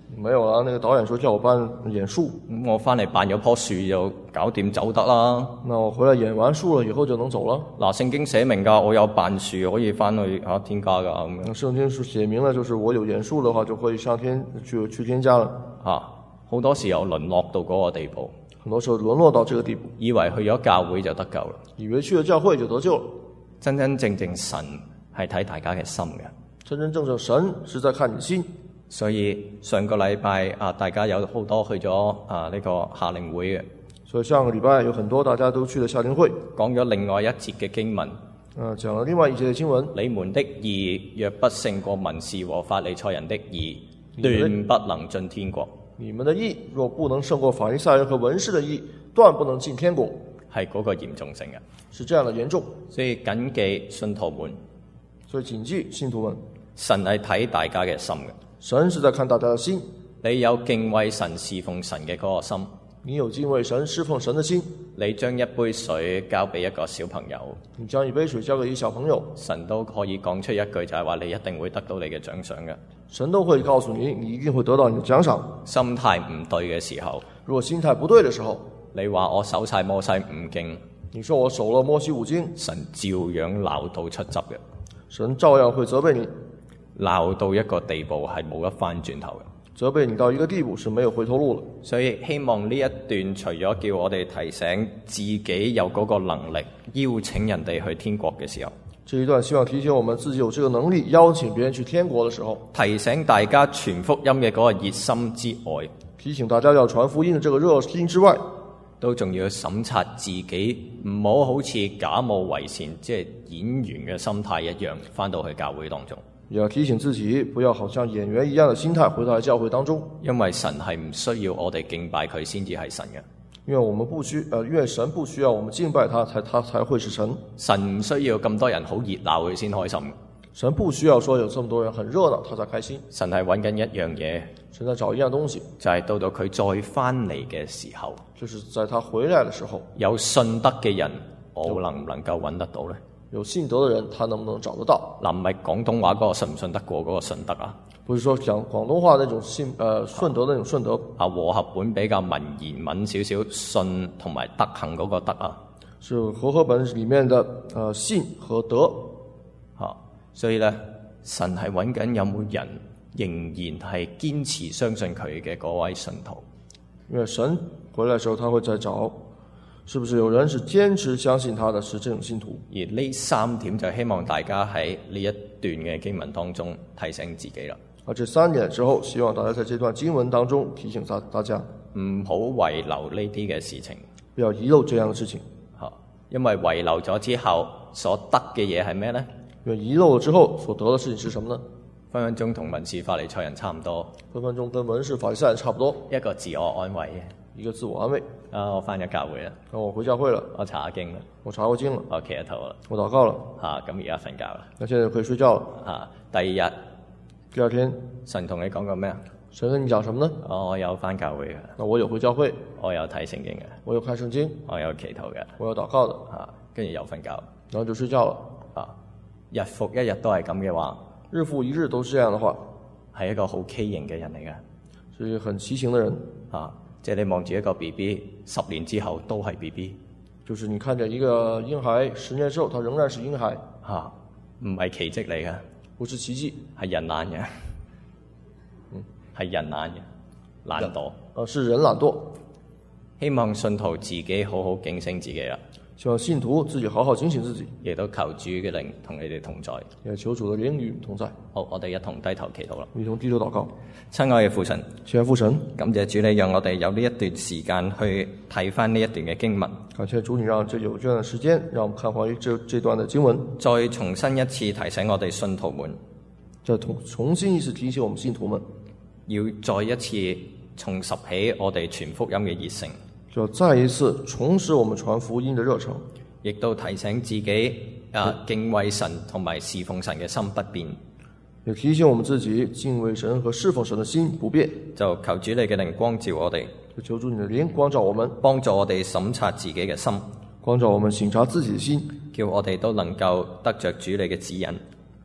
沒有啦，那個導演說叫我扮演樹， 咁我翻嚟扮咗棵樹就搞掂走得啦。 那我回來演完樹了以後就能走了。 嗱，聖經寫明㗎，我有扮樹可以翻去嚇天家㗎咁樣。 聖經是寫明了，就是我有演樹的話就可以上天去去天家了。 嚇，好多時候淪落到嗰個地步， 很多時候淪落到這個地步， 以為去咗教會就得救啦。 以為去了教會就得救了。 真真正正神係睇大家嘅心嘅。 真真正正神是在看你心。 所以上個禮拜啊，大家有好多去咗啊呢個夏令會嘅。 所以上個禮拜有很多大家都去了夏令會， 講咗另外一節嘅經文。 嗯，講了另外一節嘅經文。 你們的義若不勝過文士和法利賽人的義，斷不能進天國。 你們的義若不能勝過法利賽人和文士的義，斷不能進天國。 係嗰個嚴重性嘅， 是這樣的嚴重。 所以謹記信徒們， 所以謹記信徒們， 神係睇大家嘅心嘅。 神是在看大家的心。 你有敬畏神侍奉神嘅嗰個心， 你有敬畏神侍奉神的心， 你將一杯水交俾一個小朋友， 你將一杯水交給一小朋友， 神都可以講出一句就係話你一定會得到你嘅獎賞嘅。 神都會告訴你，你一定會得到你的獎賞。 心態唔對嘅時候， 如果心態不對的時候， 你話我守晒摩西五經， 你說我守了摩西五經， 神照樣鬧到出汁嘅， 神照樣會責備你。 鬧到一個地步係冇得翻轉頭嘅， 責備你到一個地步是沒有回頭路了。 所以希望呢一段除咗叫我哋提醒自己有嗰個能力邀請人哋去天國嘅時候， 這一段希望提醒我們自己有這個能力邀請別人去天國的時候， 提醒大家傳福音嘅嗰個熱心之外， 提醒大家要傳福音的這個熱心之外， 都仲要審察自己，唔好好似假冒為善，即係演員嘅心態一樣，翻到去教會當中。 也要提醒自己，不要好像演員一樣的心態回到來教會當中。 因為神係唔需要我哋敬拜佢先至係神嘅。 因為我們不需，呃，因為神不需要我們敬拜他，才他才會是神。 神唔需要咁多人好熱鬧佢先開心。 神不需要說有這麼多人很熱鬧，他才開心。 神係揾緊一樣嘢， 神在找一樣東西， 就係到到佢再翻嚟嘅時候， 就是在他回來的時候， 有信德嘅人，我能唔能夠揾得到呢？ 有信德的人，他能不能找得到？ 嗱，唔係廣東話嗰個信唔信得過嗰個信德啊？ 不是說講廣東話那種信，呃，順德那種順德。 啊，和合本比較文言文少少，信同埋德行嗰個德啊。 是和合本裡面的，呃，信和德。 嚇，所以咧，神係揾緊有冇人仍然係堅持相信佢嘅嗰位信徒。 因為神回來的時候，他會再找。是不是有人是堅持相信他的是這種信徒？ 而呢三點就希望大家喺呢一段嘅經文當中提醒自己啦。 而這三點之後，希望大家在這段經文當中提醒大大家， 唔好遺留呢啲嘅事情， 不要遺漏這樣的事情。 嚇，因為遺留咗之後所得嘅嘢係咩呢？ 因為遺漏了之後所得的事情是什麼呢？ 分分鐘同文士法利賽人差唔多， 分分鐘跟文士法利賽人差不多， 一個自我安慰嘅。 一個自我安慰。 啊！我翻咗教會啦， 咁我回教會了， 我查下經啦， 我查過經了， 我祈咗禱啦， 我禱告了。 嚇，咁而家瞓覺啦。 那現在可以睡覺了。 嚇，第二日， 第二天， 神同你講過咩啊？ 神跟你講什麼呢？ 我有翻教會嘅， 那我有回教會， 我有睇聖經嘅， 我有看聖經， 我有祈禱嘅， 我有禱告的。 嚇，跟住又瞓覺， 然後就睡覺了。 啊，日復一日都係咁嘅話， 日復一日都是這樣的話， 係一個好畸形嘅人嚟嘅， 是一個很畸形的人。 啊，即係你望住一個 B B， 十年之後都係 B B， 就是你看着一個嬰孩，十年之後他仍然是嬰孩， 嚇，唔係奇蹟嚟嘅， 不是奇蹟， 係人懶嘅， 嗯， 係人懶嘅，懶惰， 呃，是人懶惰。 希望信徒自己好好警醒自己啦， 希望信徒自己好好警醒自己， 亦都求主嘅靈同你哋同在， 也求主的靈與同在。 好，我哋一同低頭祈禱啦。 一同低頭禱告。 親愛嘅父神， 親愛父神， 感謝主你讓我哋有呢一段時間去睇翻呢一段嘅經文。 感謝主你讓這有這段時間，讓我們看回這這段的經文， 再重新一次提醒我哋信徒們， 再重重新一次提醒我們信徒們， 要再一次重拾起我哋傳福音嘅熱誠， 就再一次重拾我們傳福音的熱誠， 亦都提醒自己啊敬畏神同埋侍奉神嘅心不變。 也提醒我們自己敬畏神和侍奉神的心不變。 就求主你嘅靈光照我哋， 就求主你的靈光照我們， 幫助我哋審察自己嘅心， 光照我們省察自己的心， 叫我哋都能夠得着主你嘅指引，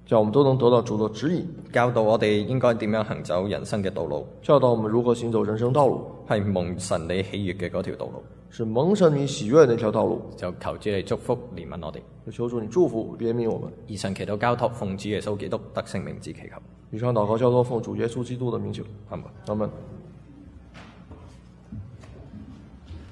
叫我們都能得到主的指引， 教導我哋應該點樣行走人生嘅道路， 教導我們如何行走人生道路， 係蒙神你喜悅嘅嗰條道路。 是蒙神你喜悅的那條道路。 就求主你祝福憐憫我哋。 就求主你祝福憐憫我們。 以上祈禱交託奉主耶穌基督得勝名字祈求。 以上禱告交託奉主耶穌基督的名求。 阿門。 阿門。